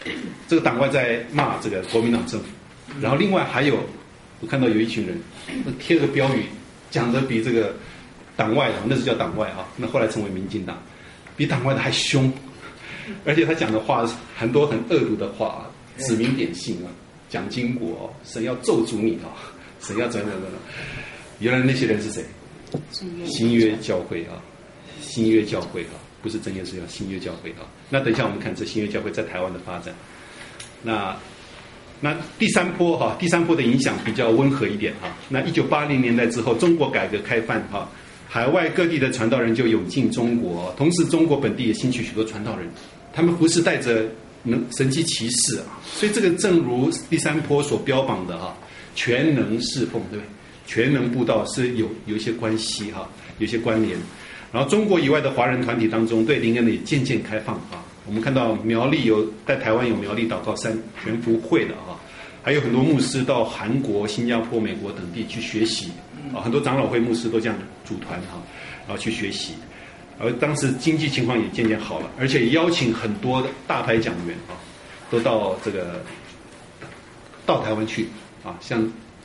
这个党外在骂这个国民党政府，然后另外还有我看到有一群人贴个标语，讲的比这个党外的那是叫党外啊，那后来成为民进党，比党外的还凶，而且他讲的话很多很恶毒的话，指名点姓啊，蒋经国神要咒诅你啊，神要怎样怎样。原来那些人是谁？新约教会啊，新约教会啊，不是真耶稣教，新约教会啊。那等一下我们看这新约教会在台湾的发展。那第三波哈，第三波的影响比较温和一点哈。那1980年代之后，中国改革开放哈，海外各地的传道人就涌进中国，同时中国本地也兴起许多传道人，他们不是带着神迹奇事啊，所以这个正如第三波所标榜的哈，全能侍奉，对不对？全能布道是有一些关系哈，有一些关联。然后中国以外的华人团体当中，对灵恩的也渐渐开放啊。我们看到苗栗在台湾有苗栗祷告山全福会的啊，还有很多牧师到韩国、新加坡、美国等地去学习啊，很多长老会牧师都这样组团哈，然后去学习。而当时经济情况也渐渐好了，而且邀请很多的大牌讲员啊，都到台湾去啊，像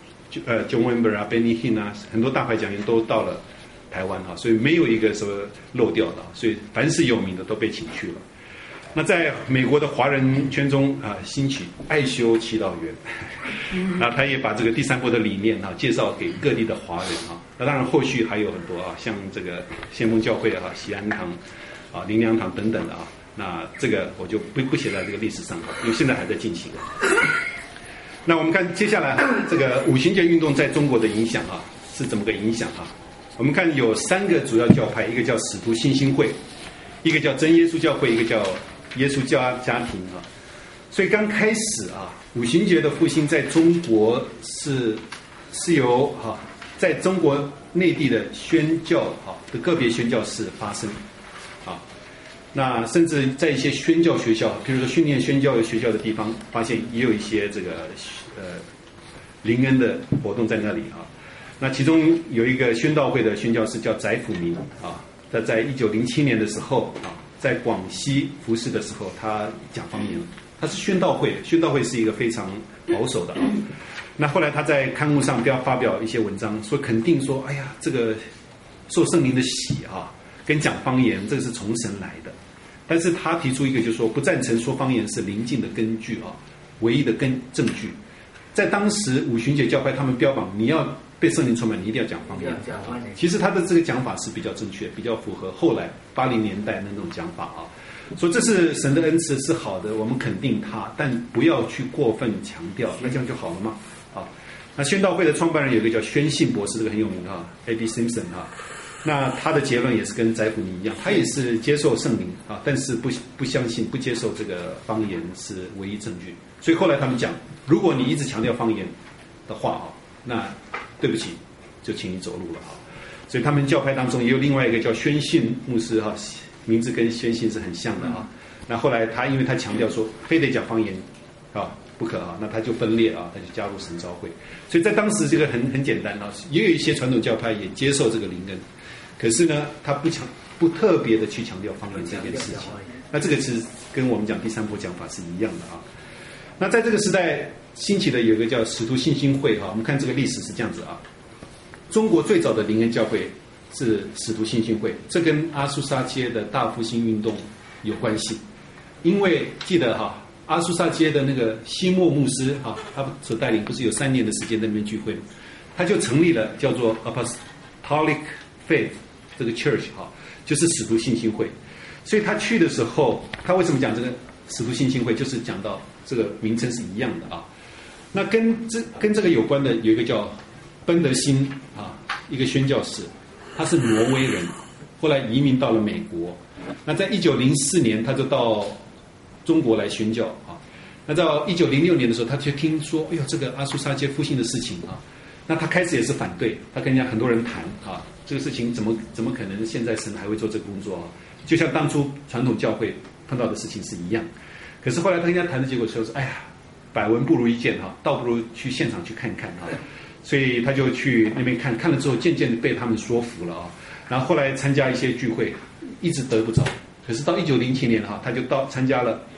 John Wimber 啊 ，Benny Hinn 啊，很多大牌讲员都到了台湾哈，所以没有一个什么漏掉的，所以凡是有名的都被请去了。那在美国的华人圈中啊，兴起爱修祈祷员，那他也把这个第三波的理念啊介绍给各地的华人啊。那当然后续还有很多啊，像这个先锋教会啊、喜安堂啊、灵粮堂等等的啊。那这个我就不写在这个历史上了，因为现在还在进行。那我们看接下来这个五旬节运动在中国的影响啊是怎么个影响啊？我们看有3个主要教派，一个叫使徒信心会，一个叫真耶稣教会，一个叫耶稣家庭啊。所以刚开始啊，五旬节的复兴在中国是由在中国内地的宣教的个别宣教士发生啊。那甚至在一些宣教学校，比如说训练宣教学校的地方，发现也有一些这个灵恩的活动在那里啊。那其中有一个宣道会的宣教士叫翟辅民啊，他在1907年的时候啊，在广西服侍的时候，他讲方言，他是宣道会是一个非常保守的啊。那后来他在刊物上发表一些文章，说肯定说，哎呀，这个受圣灵的洗啊，跟讲方言这个是从神来的。但是他提出一个就是说，不赞成说方言是灵境的根据啊，唯一的证据。在当时五旬节教派他们标榜，你要被圣灵充满，你一定要讲方言。其实他的这个讲法是比较正确，比较符合后来80年代的那种讲法啊。说这是神的恩赐是好的，我们肯定他，但不要去过分强调，那这样就好了嘛。啊，那宣道会的创办人有一个叫宣信博士，这个很有名啊 ，A.B. Simpson 啊。那他的结论也是跟翟辅民一样，他也是接受圣灵啊，但是不相信、不接受这个方言是唯一证据。所以后来他们讲，如果你一直强调方言的话啊，那对不起，就请你走路了啊。所以他们教派当中也有另外一个叫宣信牧师哈，名字跟宣信是很像的啊。那后来他因为他强调说非得讲方言啊不可啊，那他就分裂啊，他就加入神召会。所以在当时这个很简单啊，也有一些传统教派也接受这个灵恩。可是呢，他不特别的去强调方言这件事情，那这个是跟我们讲第三波讲法是一样的啊。那在这个时代兴起的有一个叫使徒信心会哈，我们看这个历史是这样子啊。中国最早的灵恩教会是使徒信心会，这跟阿苏沙街的大复兴运动有关系，因为记得哈，阿苏沙街的那个西莫牧师哈，他所带领不是有3年的时间在那边聚会吗？他就成立了叫做 Apostolic Faith。这个 church 哈，就是使徒信心会，所以他去的时候，他为什么讲这个使徒信心会，就是讲到这个名称是一样的啊。那跟这个有关的有一个叫奔德辛啊，一个宣教士，他是挪威人，后来移民到了美国。那在1904年，他就到中国来宣教啊。那到1906年的时候，他就听说，哎呦，这个阿苏沙街复兴的事情啊。那他开始也是反对，他跟人家很多人谈啊，这个事情怎么可能现在神还会做这个工作啊？就像当初传统教会碰到的事情是一样。可是后来他跟人家谈的结果说是，哎呀，百闻不如一见哈，倒不如去现场去看看啊。所以他就去那边看了之后，渐渐的被他们说服了啊。然后后来参加一些聚会，一直得不着。可是到1907年哈，他就参加了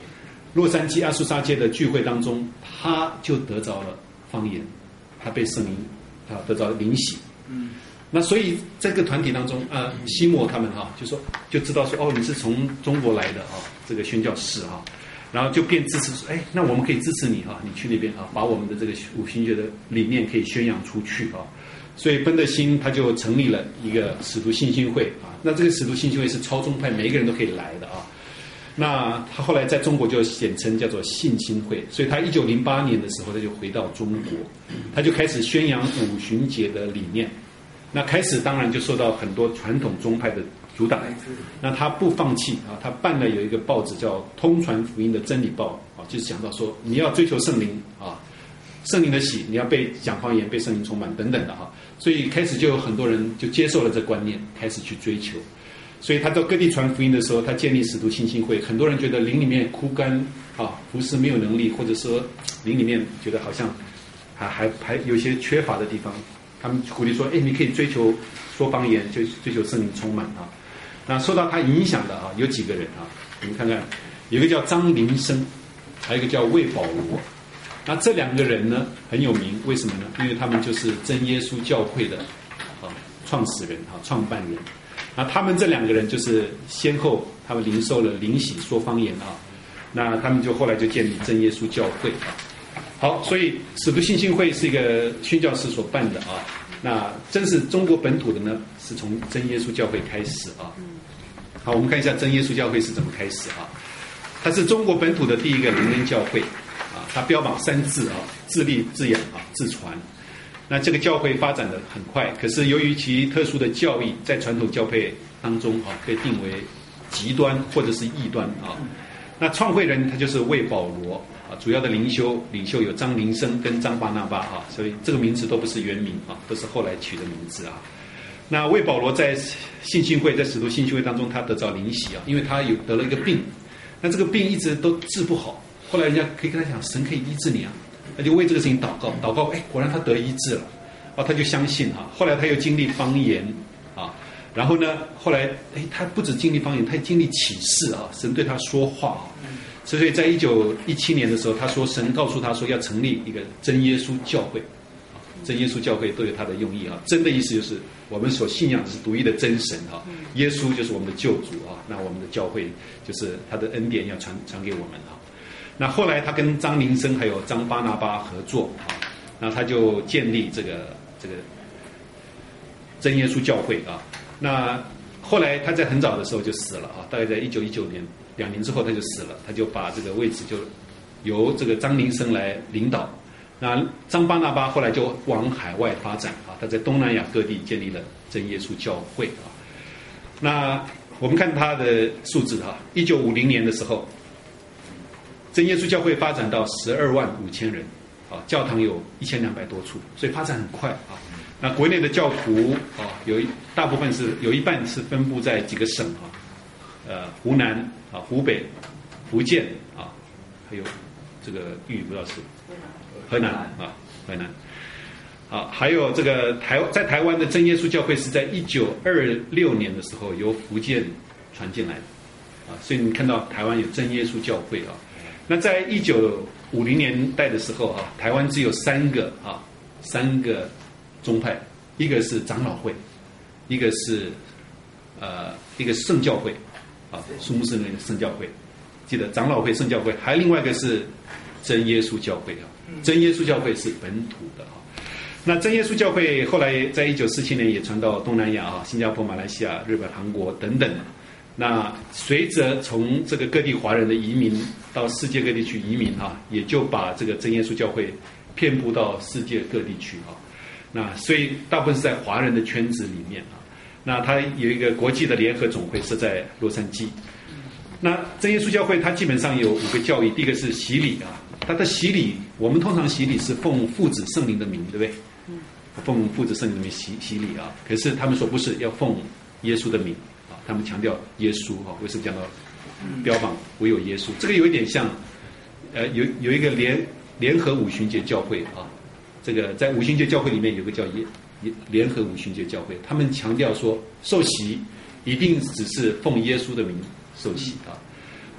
洛杉矶阿苏沙街的聚会当中，他就得着了方言，他被圣灵得着灵洗。那所以这个团体当中西莫他们就知道说你是从中国来的这个宣教士然后就便支持说那我们可以支持你你去那边把我们的这个五旬节的理念可以宣扬出去所以奔德兴他就成立了一个使徒信心会那这个使徒信心会是超宗派，每一个人都可以来的那他后来在中国就简称叫做信心会，所以他1908年的时候他就回到中国，他就开始宣扬五旬节的理念。那开始当然就受到很多传统宗派的阻挡，那他不放弃他办了有一个报纸叫《通传福音的真理报》就是讲到说你要追求圣灵圣灵的喜，你要被讲方言，被圣灵充满等等的所以开始就有很多人就接受了这观念，开始去追求。所以他到各地传福音的时候，他建立使徒信心会，很多人觉得灵里面枯干服事没有能力，或者说灵里面觉得好像还有一些缺乏的地方，他们鼓励说你可以追求说方言，就追求圣灵充满那受到他影响的有几个人你们看看，有一个叫张林生，还有一个叫魏保罗。那这两个人呢很有名，为什么呢？因为他们就是真耶稣教会的创始人创办人。那他们这两个人就是先后他们领受了灵洗说方言那他们就后来就建立真耶稣教会好，所以使徒信心会是一个宣教士所办的那真是中国本土的呢，是从真耶稣教会开始好，我们看一下真耶稣教会是怎么开始它是中国本土的第一个灵恩教会它标榜3自自立、自养、自传。那这个教会发展的很快，可是由于其特殊的教义，在传统教会当中被定为极端或者是异端那创会人他就是魏保罗主要的领袖有张林生跟张巴拿巴所以这个名字都不是原名都是后来取的名字那魏保罗在信心会，在使徒信心会当中，他得着灵洗因为他得了一个病，那这个病一直都治不好，后来人家可以跟他讲，神可以医治你他就为这个事情祷告，果然他得医治了他就相信后来他又经历方言然后呢后来他不止经历方言，他经历启示神对他说话所以在1917年的时候，他说神告诉他说要成立一个真耶稣教会真耶稣教会都有他的用意真的意思就是我们所信仰的是独一的真神耶稣就是我们的救主那我们的教会就是他的恩典要传给我们那后来他跟张林生还有张巴拿巴合作那他就建立这个真耶稣教会那后来他在很早的时候就死了大概在1919年2年之后他就死了，他就把这个位置就由这个张林生来领导。那张巴拿巴后来就往海外发展他在东南亚各地建立了真耶稣教会那我们看他的数字1950年的时候，真耶稣教会发展到12万5千人教堂有1200多处，所以发展很快那国内的教徒大部分有一半是分布在几个省湖南湖北、福建还有这个豫不知道是河南河南还有这个在台湾的真耶稣教会是在1926年的时候由福建传进来的所以你看到台湾有真耶稣教会那在1950年代的时候台湾只有3个宗派，一个是长老会，一个是圣教会苏木士那个圣教会，记得长老会、圣教会，还另外一个是真耶稣教会真耶稣教会是本土的那真耶稣教会后来在1947年也传到东南亚新加坡、马来西亚、日本、韩国等等。那随着从这个各地华人的移民到世界各地去移民也就把这个真耶稣教会遍布到世界各地去那所以大部分是在华人的圈子里面那它有一个国际的联合总会是在洛杉矶。那真耶稣教会它基本上有5个教义，第一个是洗礼它的洗礼，我们通常洗礼是奉父子圣灵的名，对不对？奉父子圣灵的名洗礼可是他们说不是，要奉耶稣的名他们强调耶稣为什么讲到标榜唯有耶稣？这个有一点像有一个联合五旬节教会这个在五旬节教会里面有个叫联合五旬节教会，他们强调说受洗一定只是奉耶稣的名受洗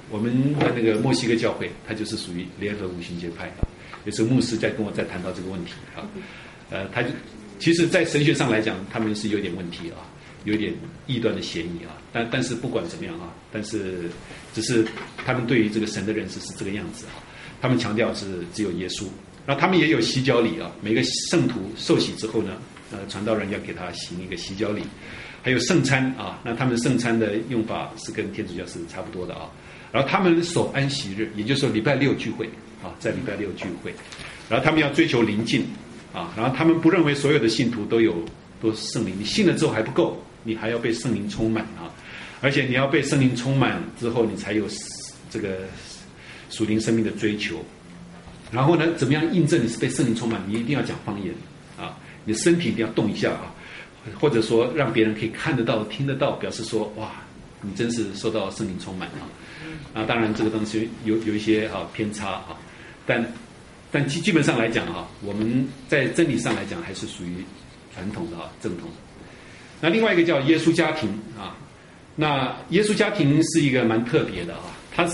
我们的那个墨西哥教会，它就是属于联合五旬节派啊。有时候牧师跟我在谈到这个问题啊，他就其实，在神学上来讲，他们是有点问题啊，有点异端的嫌疑啊。但是不管怎么样啊，但是只是他们对于这个神的认识是这个样子啊。他们强调是只有耶稣，然后他们也有洗脚礼啊。每个圣徒受洗之后呢，传道人要给他行一个洗脚礼，还有圣餐啊。那他们圣餐的用法是跟天主教是差不多的啊。然后他们守安息日，也就是说礼拜六聚会啊，在礼拜六聚会。然后他们要追求灵境啊，然后他们不认为所有的信徒都是圣灵，你信了之后还不够，你还要被圣灵充满啊，而且你要被圣灵充满之后，你才有这个属灵生命的追求。然后呢，怎么样印证你是被圣灵充满？你一定要讲方言啊，你的身体一定要动一下啊，或者说让别人可以看得到、听得到，表示说哇，你真是受到圣灵充满啊。啊，当然这个东西有一些偏差啊，但基本上来讲啊，我们在真理上来讲还是属于传统的正统的。那另外一个叫耶稣家庭啊，那耶稣家庭是一个蛮特别的啊，它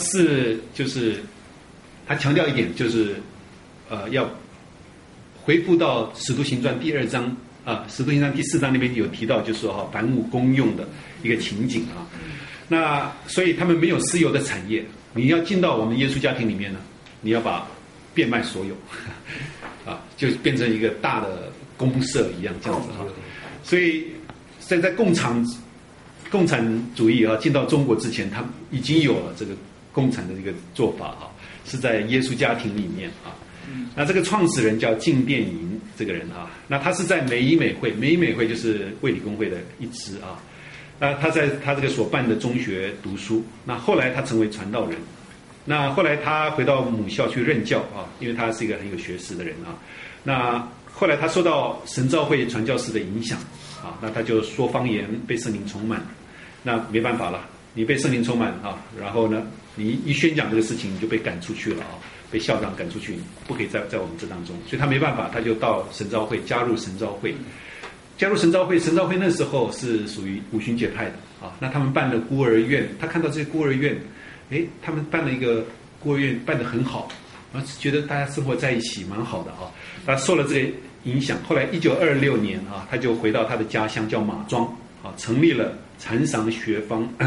强调一点就是要回复到使徒行传第2章啊，使徒行传第4章那边有提到，就是说凡物公用的一个情景啊。那所以他们没有私有的产业，你要进到我们耶稣家庭里面呢，你要把变卖所有啊，就变成一个大的公社一样这样子哈。所以在共产主义进到中国之前，他已经有了这个共产的一个做法啊，是在耶稣家庭里面啊。那这个创始人叫靳殿营这个人啊，那他是在美以美会就是卫理公会的一支啊。那他在他这个所办的中学读书，那后来他成为传道人，那后来他回到母校去任教啊，因为他是一个很有学识的人啊。那后来他受到神召会传教士的影响啊，那他就说方言，被圣灵充满。那没办法了，你被圣灵充满啊，然后呢，你一宣讲这个事情，你就被赶出去了啊，被校长赶出去，不可以在我们这当中，所以他没办法，他就到神召会加入神召会。神召会那时候是属于五旬节派的啊，那他们办了孤儿院，他看到这些孤儿院，他们办了一个孤儿院，办得很好，然后觉得大家生活在一起蛮好的啊，他受了这个影响。后来1926年啊，他就回到他的家乡叫马庄啊，成立了禅裳学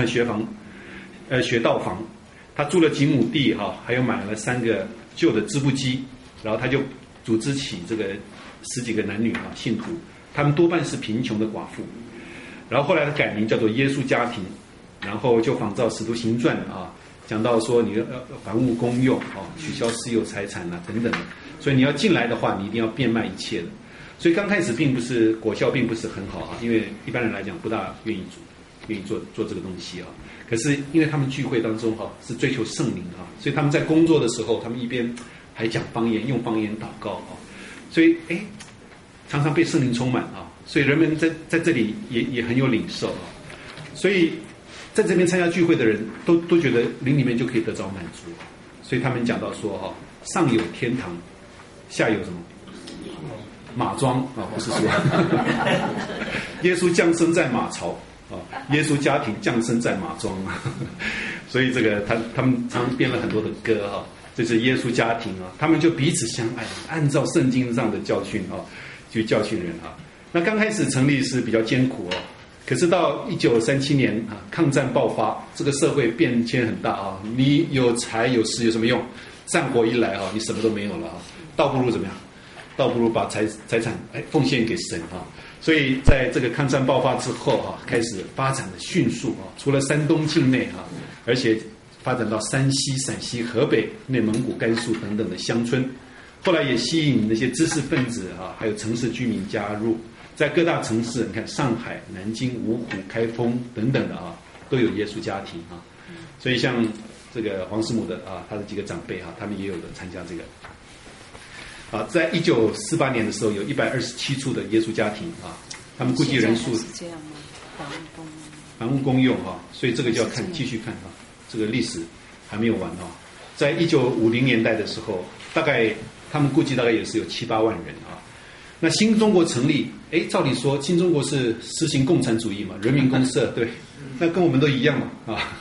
道房，他租了几亩地哈，还有买了3个旧的织布机，然后他就组织起这个10几个男女信徒。他们多半是贫穷的寡妇，然后后来他改名叫做耶稣家庭，然后就仿照使徒行传啊，讲到说你凡物公用啊，取消私有财产等等的，所以你要进来的话，你一定要变卖一切的。所以刚开始果效并不是很好啊，因为一般人来讲不大愿意做这个东西啊。可是因为他们聚会当中是追求圣灵啊，所以他们在工作的时候，他们一边还讲方言，用方言祷告啊，所以常常被圣灵充满啊，所以人们在这里也很有领受啊，所以在这边参加聚会的人都觉得灵里面就可以得着满足，所以他们讲到说上有天堂，下有什么马庄啊，不是说耶稣降生在马槽啊，耶稣家庭降生在马庄啊，所以这个他们常编了很多的歌啊，这是耶稣家庭啊，他们就彼此相爱，按照圣经上的教训啊。去教训人啊，那刚开始成立是比较艰苦哦，可是到1937年啊，抗战爆发，这个社会变迁很大啊，你有财有势有什么用？战火一来你什么都没有了啊，倒不如怎么样？倒不如把财产奉献给神啊。所以在这个抗战爆发之后开始发展的迅速啊，除了山东境内而且发展到山西、陕西、河北、内蒙古、甘肃等等的乡村。后来也吸引那些知识分子还有城市居民加入，在各大城市，你看上海、南京、芜湖、开封等等的都有耶稣家庭啊。所以像这个黄师母的他的几个长辈他们也有的参加这个。在1948年的时候，有127处的耶稣家庭他们估计人数是这样吗？ 凡物公用所以这个就要继续看这个历史还没有完在1950年代的时候，大概他们估计大概也是有7、8万人那新中国成立，照理说新中国是实行共产主义嘛，人民公社对，那跟我们都一样嘛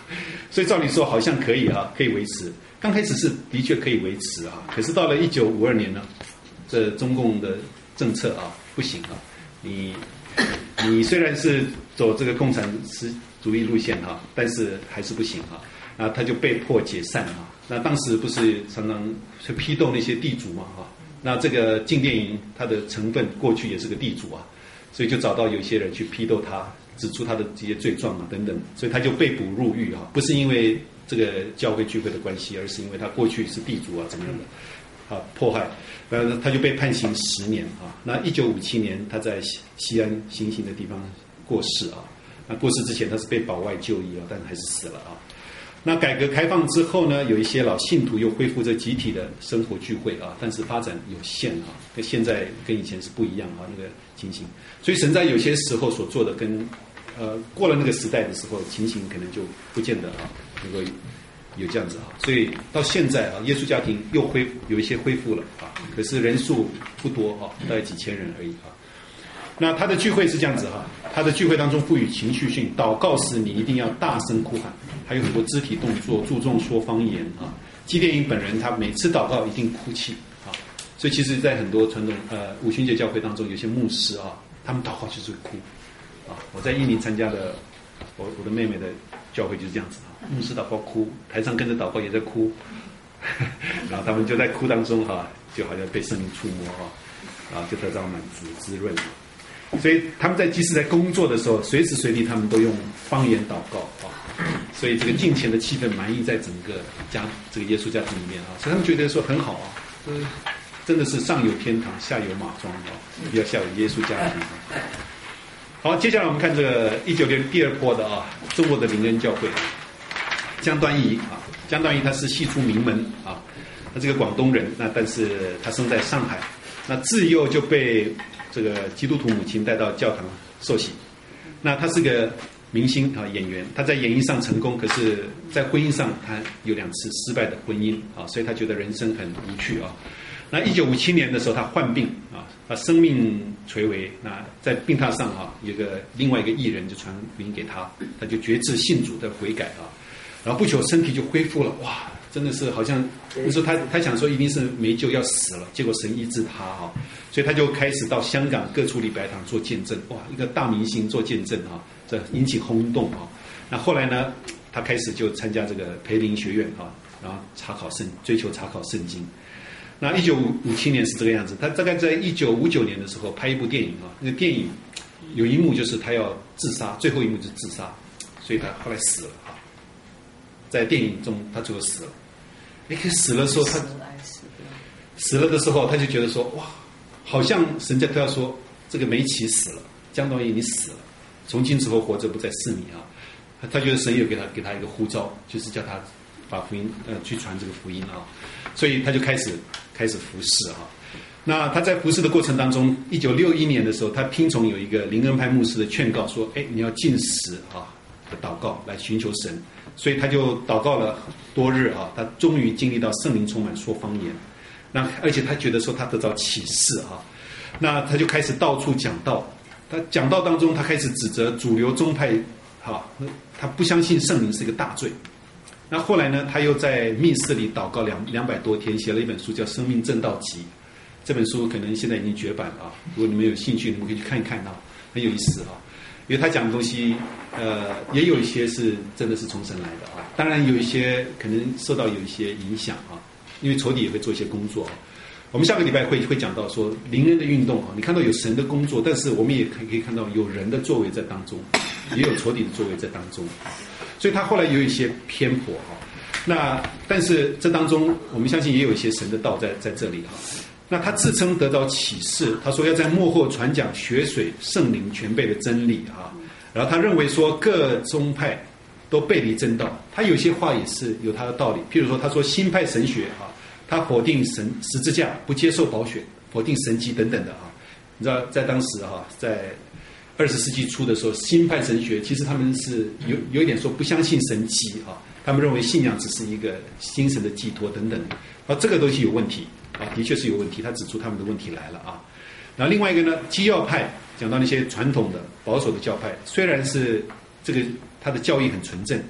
所以照理说好像可以啊，可以维持。刚开始是的确可以维持啊，可是到了1952年呢，这中共的政策啊不行啊，你虽然是走这个共产主义路线哈，但是还是不行哈，那他就被迫解散啊。那当时不是常常去批斗那些地主嘛哈，那这个禁电营它的成分过去也是个地主啊，所以就找到有些人去批斗他，指出他的这些罪状啊等等，所以他就被捕入狱啊，不是因为这个教会聚会的关系，而是因为他过去是地主啊怎么样的啊迫害，他就被判刑10年啊。那1957年他在西安行刑的地方过世啊。那过世之前他是被保外就医啊，但是还是死了啊。那改革开放之后呢，有一些老信徒又恢复这集体的生活聚会啊，但是发展有限啊，跟现在跟以前是不一样啊那个情形。所以神在有些时候所做的跟过了那个时代的时候，情形可能就不见得啊能够有这样子啊。所以到现在啊，耶稣家庭又有一些恢复了啊，可是人数不多啊，大概几千人而已啊。那他的聚会是这样子哈，他的聚会当中赋予情绪性，祷告时你一定要大声哭喊，还有很多肢体动作，注重说方言啊。基甸营本人他每次祷告一定哭泣啊，所以其实在很多传统五旬节教会当中，有些牧师啊，他们祷告就是会哭啊。我在印尼参加的我的妹妹的教会就是这样子啊，牧师祷告哭，台上跟着祷告也在哭，然后他们就在哭当中哈，就好像被圣灵触摸啊，然后就得到满足滋润。所以他们即使在工作的时候，随时随地他们都用方言祷告啊，所以这个敬虔的气氛满溢在整个这个耶稣家庭里面啊，所以他们觉得说很好啊，真的是上有天堂，下有马庄啊，要下有耶稣家庭。好，接下来我们看这个19年第二波的啊，中国的灵恩教会，江端仪啊，江端仪他是系出名门啊，他这个广东人，那但是他生在上海，那自幼就被这个基督徒母亲带到教堂受洗，那他是个明星啊演员，他在演艺上成功，可是在婚姻上他有2次失败的婚姻啊，所以他觉得人生很无趣啊。那1957年的时候他患病啊，他生命垂危，那在病榻上啊，另外一个艺人就传福音给他，他就决志信主的悔改啊，然后不久身体就恢复了，哇！真的是好像那时候他想说一定是没救要死了，结果神医治他哈，所以他就开始到香港各处礼拜堂做见证，哇，一个大明星做见证哈，这引起轰动啊。那后来呢，他开始就参加这个培灵学院啊，然后追求查考圣经。那1957年是这个样子，他大概在1959年的时候拍一部电影啊，那个电影有一幕就是他要自杀，最后一幕就是自杀，所以他后来死了啊，在电影中他最后死了。可死了的时候，死了的时候，他就觉得说，哇，好像神在对他说，这个梅奇死了，江端仪你死了，从今之后活着不再是你啊。他觉得神有给他一个呼召，就是叫他把福音去传这个福音啊，所以他就开始服侍啊。那他在服侍的过程当中，1961年的时候，他听从有一个灵恩派牧师的劝告，说，你要禁食啊的祷告来寻求神。所以他就祷告了多日啊，他终于经历到圣灵充满说方言。那而且他觉得说他得到启示啊，那他就开始到处讲道。他讲道当中，他开始指责主流宗派他不相信圣灵是一个大罪。那后来呢，他又在密室里祷告200多天，写了一本书叫《生命正道集》。这本书可能现在已经绝版了啊，如果你们有兴趣，你们可以去看一看啊，很有意思啊。因为他讲的东西，也有一些是真的是从神来的啊，当然有一些可能受到有一些影响啊，因为仇敌也会做一些工作。我们下个礼拜会讲到说灵恩的运动啊，你看到有神的工作，但是我们也可以看到有人的作为在当中，也有仇敌的作为在当中，所以他后来有一些偏颇啊。那但是这当中，我们相信也有一些神的道在这里啊。那他自称得到启示，他说要在末后传讲血水圣灵全备的真理啊。然后他认为说各宗派都背离真道，他有些话也是有他的道理。譬如说他说新派神学啊，他否定十字架，不接受宝血，否定神迹等等的啊。你知道在当时啊，在20世纪初的时候，新派神学其实他们是有一点说不相信神迹啊，他们认为信仰只是一个精神的寄托等等啊，这个东西有问题。的确是有问题，他指出他们的问题来了啊。然后另外一个呢，基要派讲到那些传统的保守的教派，虽然是这个他的教义很纯正，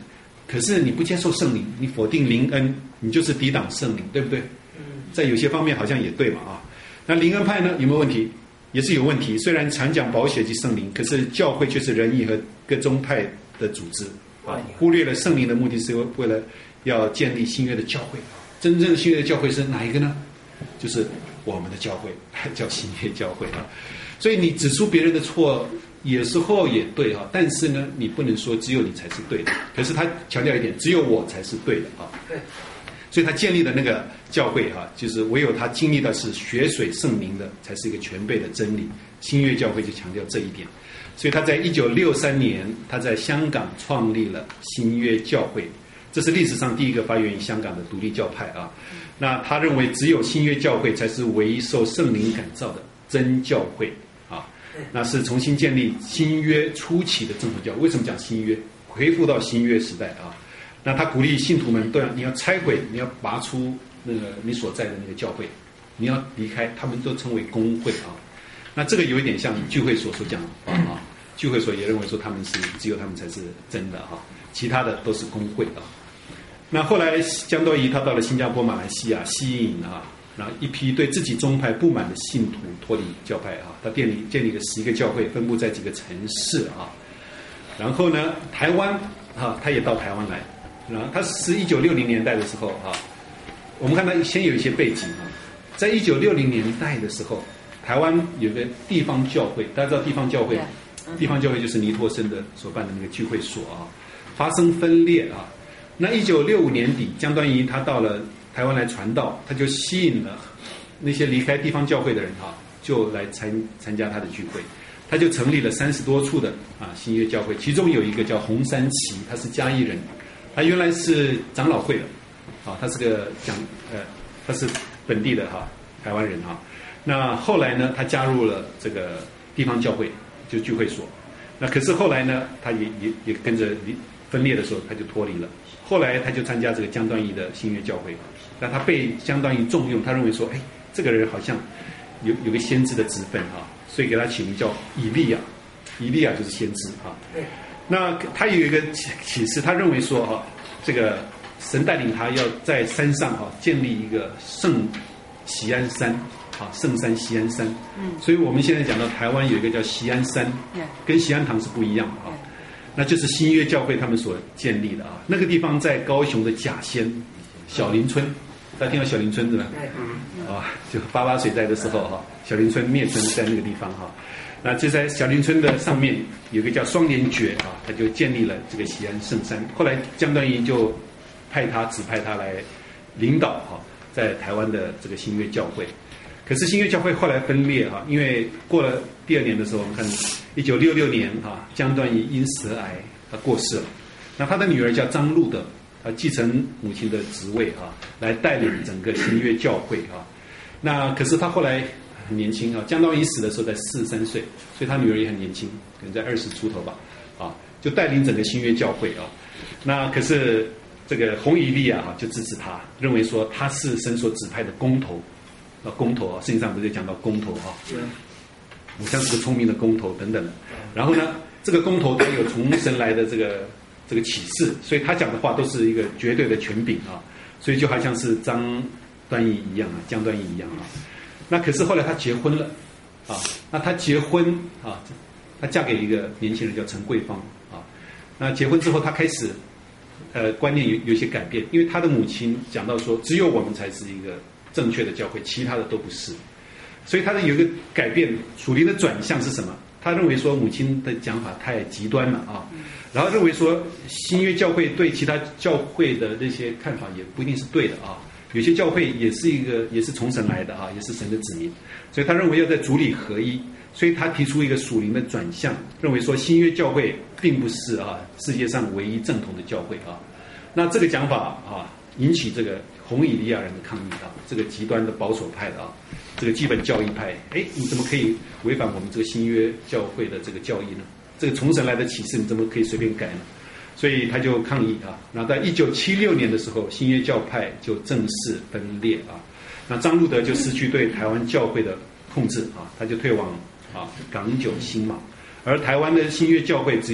可是你不接受圣灵，你否定灵恩，你就是抵挡圣灵，对不对？在有些方面好像也对嘛啊。那灵恩派呢有没有问题？也是有问题。虽然常讲宝血及圣灵，可是教会却是仁义和各宗派的组织啊，忽略了圣灵的目的是为了要建立新约的教会。真正的新约的教会是哪一个呢？就是我们的教会，叫新约教会啊。所以你指出别人的错，有时候也对啊，但是呢，你不能说只有你才是对的。可是他强调一点，只有我才是对的啊。 对。 所以他建立的那个教会哈，就是唯有他经历的是血水圣灵的，才是一个全备的真理。新约教会就强调这一点，所以他在1963年，他在香港创立了新约教会，这是历史上第一个发源于香港的独立教派啊。那他认为只有新约教会才是唯一受圣灵感召的真教会啊，那是重新建立新约初期的正统教会。为什么讲新约？回复到新约时代啊。那他鼓励信徒们你要拆毁，你要拔出那个你所在的那个教会，你要离开，他们都称为公会啊。那这个有一点像聚会所讲的啊，聚会所也认为说他们是只有他们才是真的啊，其他的都是公会啊。那后来江多仪他到了新加坡、马来西亚，吸引啊，然后一批对自己宗派不满的信徒脱离教派啊，他建立了11个教会，分布在几个城市啊。然后呢，台湾啊，他也到台湾来。然后他是1960年代的时候啊，我们看他先有一些背景啊，在1960年代的时候，台湾有个地方教会，大家知道地方教会，地方教会就是尼托生的所办的那个聚会所啊，发生分裂啊。那1965年底，江端仪他到了台湾来传道，他就吸引了那些离开地方教会的人啊，就来参加他的聚会。他就成立了30多处的啊新约教会，其中有一个叫洪山奇，他是嘉义人。他原来是长老会的，啊，他是个他是本地的哈台湾人哈。那后来呢，他加入了这个地方教会，就聚会所。那可是后来呢，他也跟着分裂的时候，他就脱离了。后来他就参加这个江端仪的新约教会。那他被江端仪重用，他认为说，哎，这个人好像有个先知的职分啊，所以给他起名叫以利亚。以利亚就是先知啊。那他有一个启示，他认为说哈，这个神带领他要在山上哈建立一个圣锡安山啊，圣山锡安山。所以我们现在讲到台湾有一个叫锡安山，跟锡安堂是不一样的啊。那就是新约教会他们所建立的啊。那个地方在高雄的甲仙小林村，大家听到小林村对吧？啊，就88水灾的时候哈，小林村灭村在那个地方哈。那就在小林村的上面有个叫双连诀啊，他就建立了这个锡安圣山。后来江端仪就指派他来领导哈，在台湾的这个新约教会。可是新约教会后来分裂哈，因为过了第2年的时候，我们看1966年哈，江端仪因舌癌他过世了。那他的女儿叫张路德，继承母亲的职位啊，来带领整个新约教会啊。那可是他后来很年轻啊，江端仪死的时候才43岁，所以他女儿也很年轻，可能在20出头吧，啊，就带领整个新约教会啊。那可是这个洪以利啊，就支持他，认为说他是神所指派的公头，公头啊，圣经上不是讲到公头啊，我像是个聪明的公头等等的。然后呢，这个公头他有从神来的这个启示，所以他讲的话都是一个绝对的权柄啊，所以就好像是张端仪一样啊，江端仪一样啊。那可是后来她结婚了，啊，那她结婚啊，她嫁给一个年轻人叫陈桂芳啊。那结婚之后，她开始观念有些改变，因为她的母亲讲到说，只有我们才是一个正确的教会，其他的都不是。所以她有一个改变，属灵的转向是什么？她认为说母亲的讲法太极端了啊，然后认为说新约教会对其他教会的那些看法也不一定是对的啊。有些教会也是从神来的啊，也是神的子民，所以他认为要在主里合一，所以他提出一个属灵的转向，认为说新约教会并不是啊世界上唯一正统的教会啊。那这个讲法啊，引起这个红以利亚人的抗议啊，这个极端的保守派的啊，这个基本教义派，哎，你怎么可以违反我们这个新约教会的这个教义呢？这个从神来的启示，你怎么可以随便改呢？所以他就抗议啊。然后在1976年的时候，新约教派就正式分裂啊。那张路德就失去对台湾教会的控制啊，他就退往港九新马，而台湾的新约教会只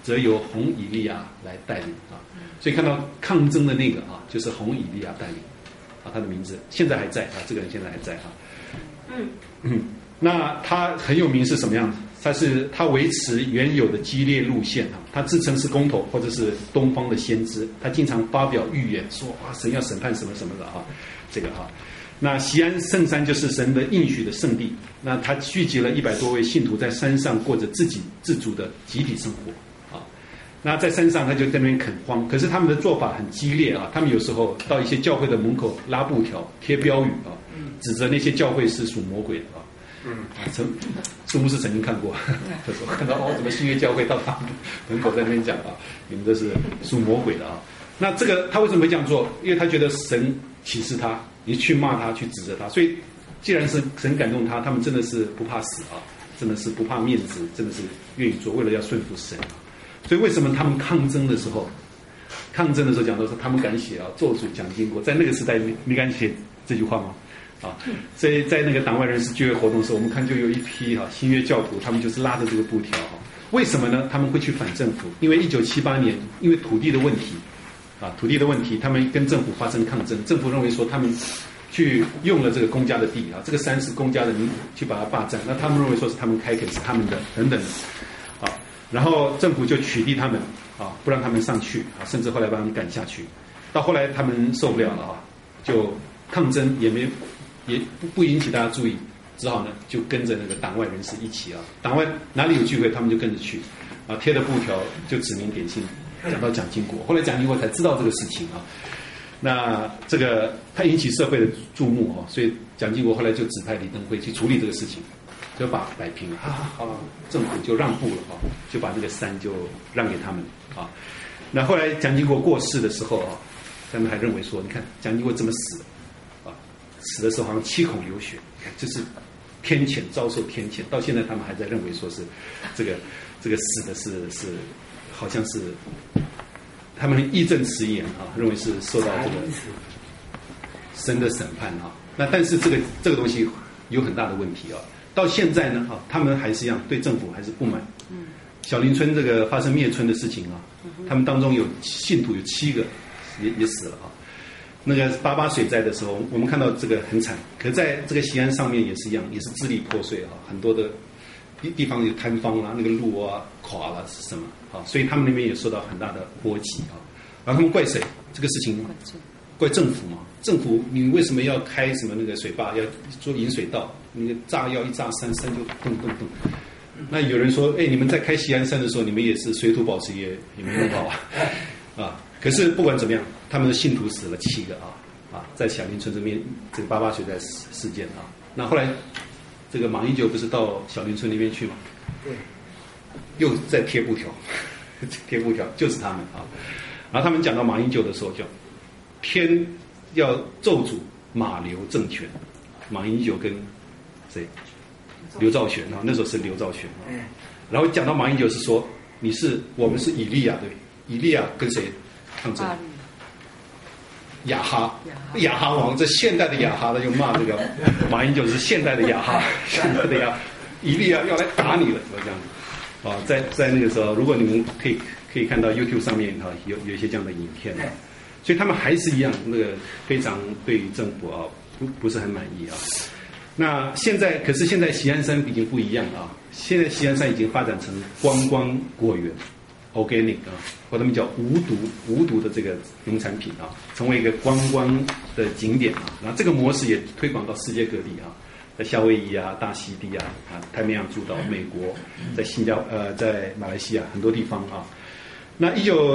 则由红以利亚来带领啊。所以看到抗争的那个啊，就是红以利亚带领啊，他的名字现在还在啊，这个人现在还在啊。那他很有名是什么样子？他维持原有的激烈路线啊，他自称是公头或者是东方的先知，他经常发表预言说啊，神要审判什么什么的啊，这个啊。那锡安圣山就是神的应许的圣地，那他聚集了100多位信徒在山上过着自给自足的集体生活啊。那在山上他就在那边垦荒，可是他们的做法很激烈啊，他们有时候到一些教会的门口拉布条、贴标语啊，指责那些教会是属魔鬼的啊。苏牧师曾经看过，他说看到怎么新约教会到他门口在那边讲啊，你们这是属魔鬼的啊。那这个他为什么会这样做？因为他觉得神启示他，你去骂他，去指责他，所以既然是神感动他，他们真的是不怕死啊，真的是不怕面子，真的是愿意做，为了要顺服神啊。所以为什么他们抗争的时候讲到说他们敢写啊，做主讲经过，在那个时代你敢写这句话吗？啊，所以在那个党外人士聚会活动的时候，我们看就有一批新约教徒，他们就是拉着这个布条为什么呢？他们会去反政府，因为1978年因为土地的问题，他们跟政府发生抗争，政府认为说他们去用了这个公家的地啊，这个山是公家的，你去把它霸占，那他们认为说是他们开垦是他们的等等啊，然后政府就取缔他们啊，不让他们上去啊，甚至后来把他们赶下去，到后来他们受不了了啊，就抗争也不引起大家注意，只好呢就跟着那个党外人士一起啊，党外哪里有聚会他们就跟着去啊，贴的布条就指名点姓讲到蒋经国，后来蒋经国才知道这个事情啊，那这个他引起社会的注目啊，所以蒋经国后来就指派李登辉去处理这个事情，就把摆平了好了，政府就让步了啊，就把那个山就让给他们啊。那后来蒋经国过世的时候啊，他们还认为说，你看蒋经国怎么死啊？死的时候好像7孔流血，这是天谴，遭受天谴。到现在他们还在认为说是这个死的是好像是他们义正辞严啊，认为是受到这个神的审判啊。那但是这个东西有很大的问题啊。到现在呢他们还是一样对政府还是不满。小林村这个发生灭村的事情啊，他们当中有信徒有7个也死了啊。那个88水灾的时候，我们看到这个很惨，可在这个锡安上面也是一样，也是支离破碎啊，很多的地方有坍方啦，那个路啊垮了是什么啊？所以他们那边也受到很大的波及啊。然后他们怪谁？这个事情怪政府嘛？政府你为什么要开什么那个水坝，要做引水道？那个炸药一炸山就动。那有人说，你们在开锡安山的时候，你们也是水土保持也没用好啊。可是不管怎么样，他们的信徒死了7个啊，在小林村这边这个88水灾事件啊。那后来这个马英九不是到小林村那边去吗？对，又在贴布条就是他们啊。然后他们讲到马英九的时候，叫天要咒诅马刘政权，马英九跟谁？刘兆玄啊，那时候是刘兆玄啊。然后讲到马英九是说，我们是以利亚，对，以利亚跟谁抗争？亚哈王，这现代的亚哈，他就骂这个马英九是现代的亚哈，现代的亚，以利亚要来打你了，这样子啊。在那个时候，如果你们可以看到 YouTube 上面有一些这样的影片啊，所以他们还是一样那个非常对于政府啊不是很满意啊。那可是现在锡安山已经不一样啊，现在锡安山已经发展成观光果园 ，organic 啊，或他们叫无毒的这个农产品啊，成为一个观光的景点啊。然后这个模式也推广到世界各地啊，在夏威夷啊、大溪地啊、太平洋诸岛、美国，在马来西亚很多地方啊。那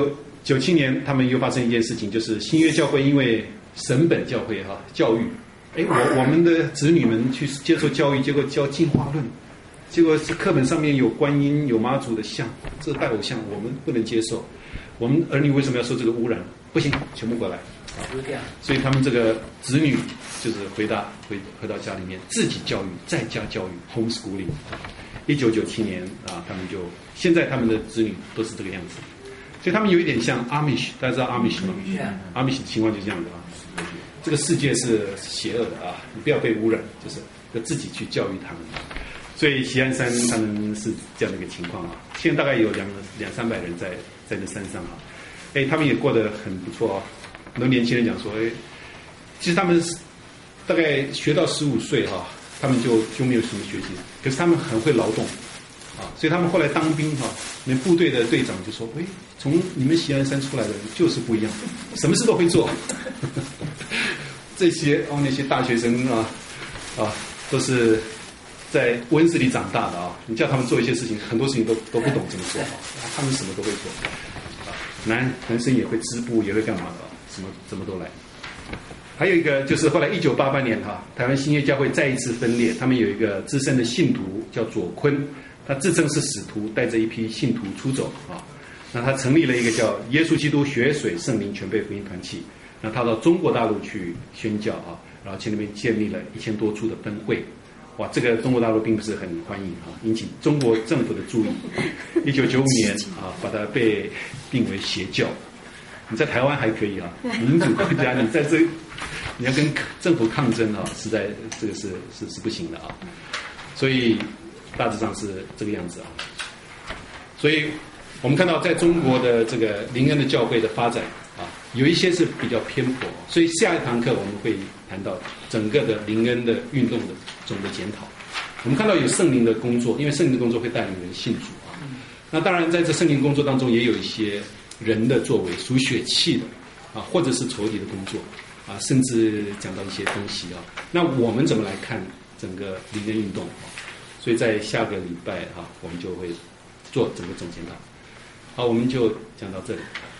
1997年，他们又发生一件事情，就是新约教会因为神本教会教育。我们的子女们去接受教育，结果教进化论，结果是课本上面有观音有妈祖的像，这拜偶像我们不能接受，我们儿女为什么要受这个污染？不行，全部过来所以他们这个子女就是回到家里面自己教育，在家教育 homeschooling。1997年他们现在他们的子女都是这个样子，所以他们有一点像 Amish， 大家知道 Amish 吗？Amish 的情况就是这样的这个世界是邪恶的你不要被污染，就是要自己去教育他们。所以锡安山他们是这样的一个情况现在大概有200-300人在这山上啊。哎，他们也过得很不错哦。很多年轻人讲说，哎，其实他们大概学到15岁哈，他们就没有什么学习，可是他们很会劳动啊，所以他们后来当兵哈，那部队的队长就说，哎，从你们锡兰山出来的人就是不一样，什么事都会做。这些那些大学生都是在温室里长大的啊，你叫他们做一些事情，很多事情都不懂怎么做啊，他们什么都会做啊。男生也会织布，也会干嘛的，什么都来。还有一个就是后来1988年台湾新约教会再一次分裂，他们有一个资深的信徒叫左坤，他自称是使徒，带着一批信徒出走啊。那他成立了一个叫耶稣基督血水圣灵全备福音团契，那他到中国大陆去宣教啊，然后去那边建立了1000多处的分会。哇，这个中国大陆并不是很欢迎引起中国政府的注意。1995年把它被定为邪教。你在台湾还可以民主国家，你在你要跟政府抗争实在这个是不行的啊。所以大致上是这个样子啊。所以我们看到在中国的这个灵恩的教会的发展有一些是比较偏颇，所以下一堂课我们会谈到整个的灵恩的运动的总的检讨。我们看到有圣灵的工作，因为圣灵的工作会带领人信主那当然在这圣灵工作当中也有一些人的作为，属血气的或者是仇敌的工作甚至讲到一些东西那我们怎么来看整个灵恩运动所以在下个礼拜我们就会做整个总检讨。好，我们就讲到这里。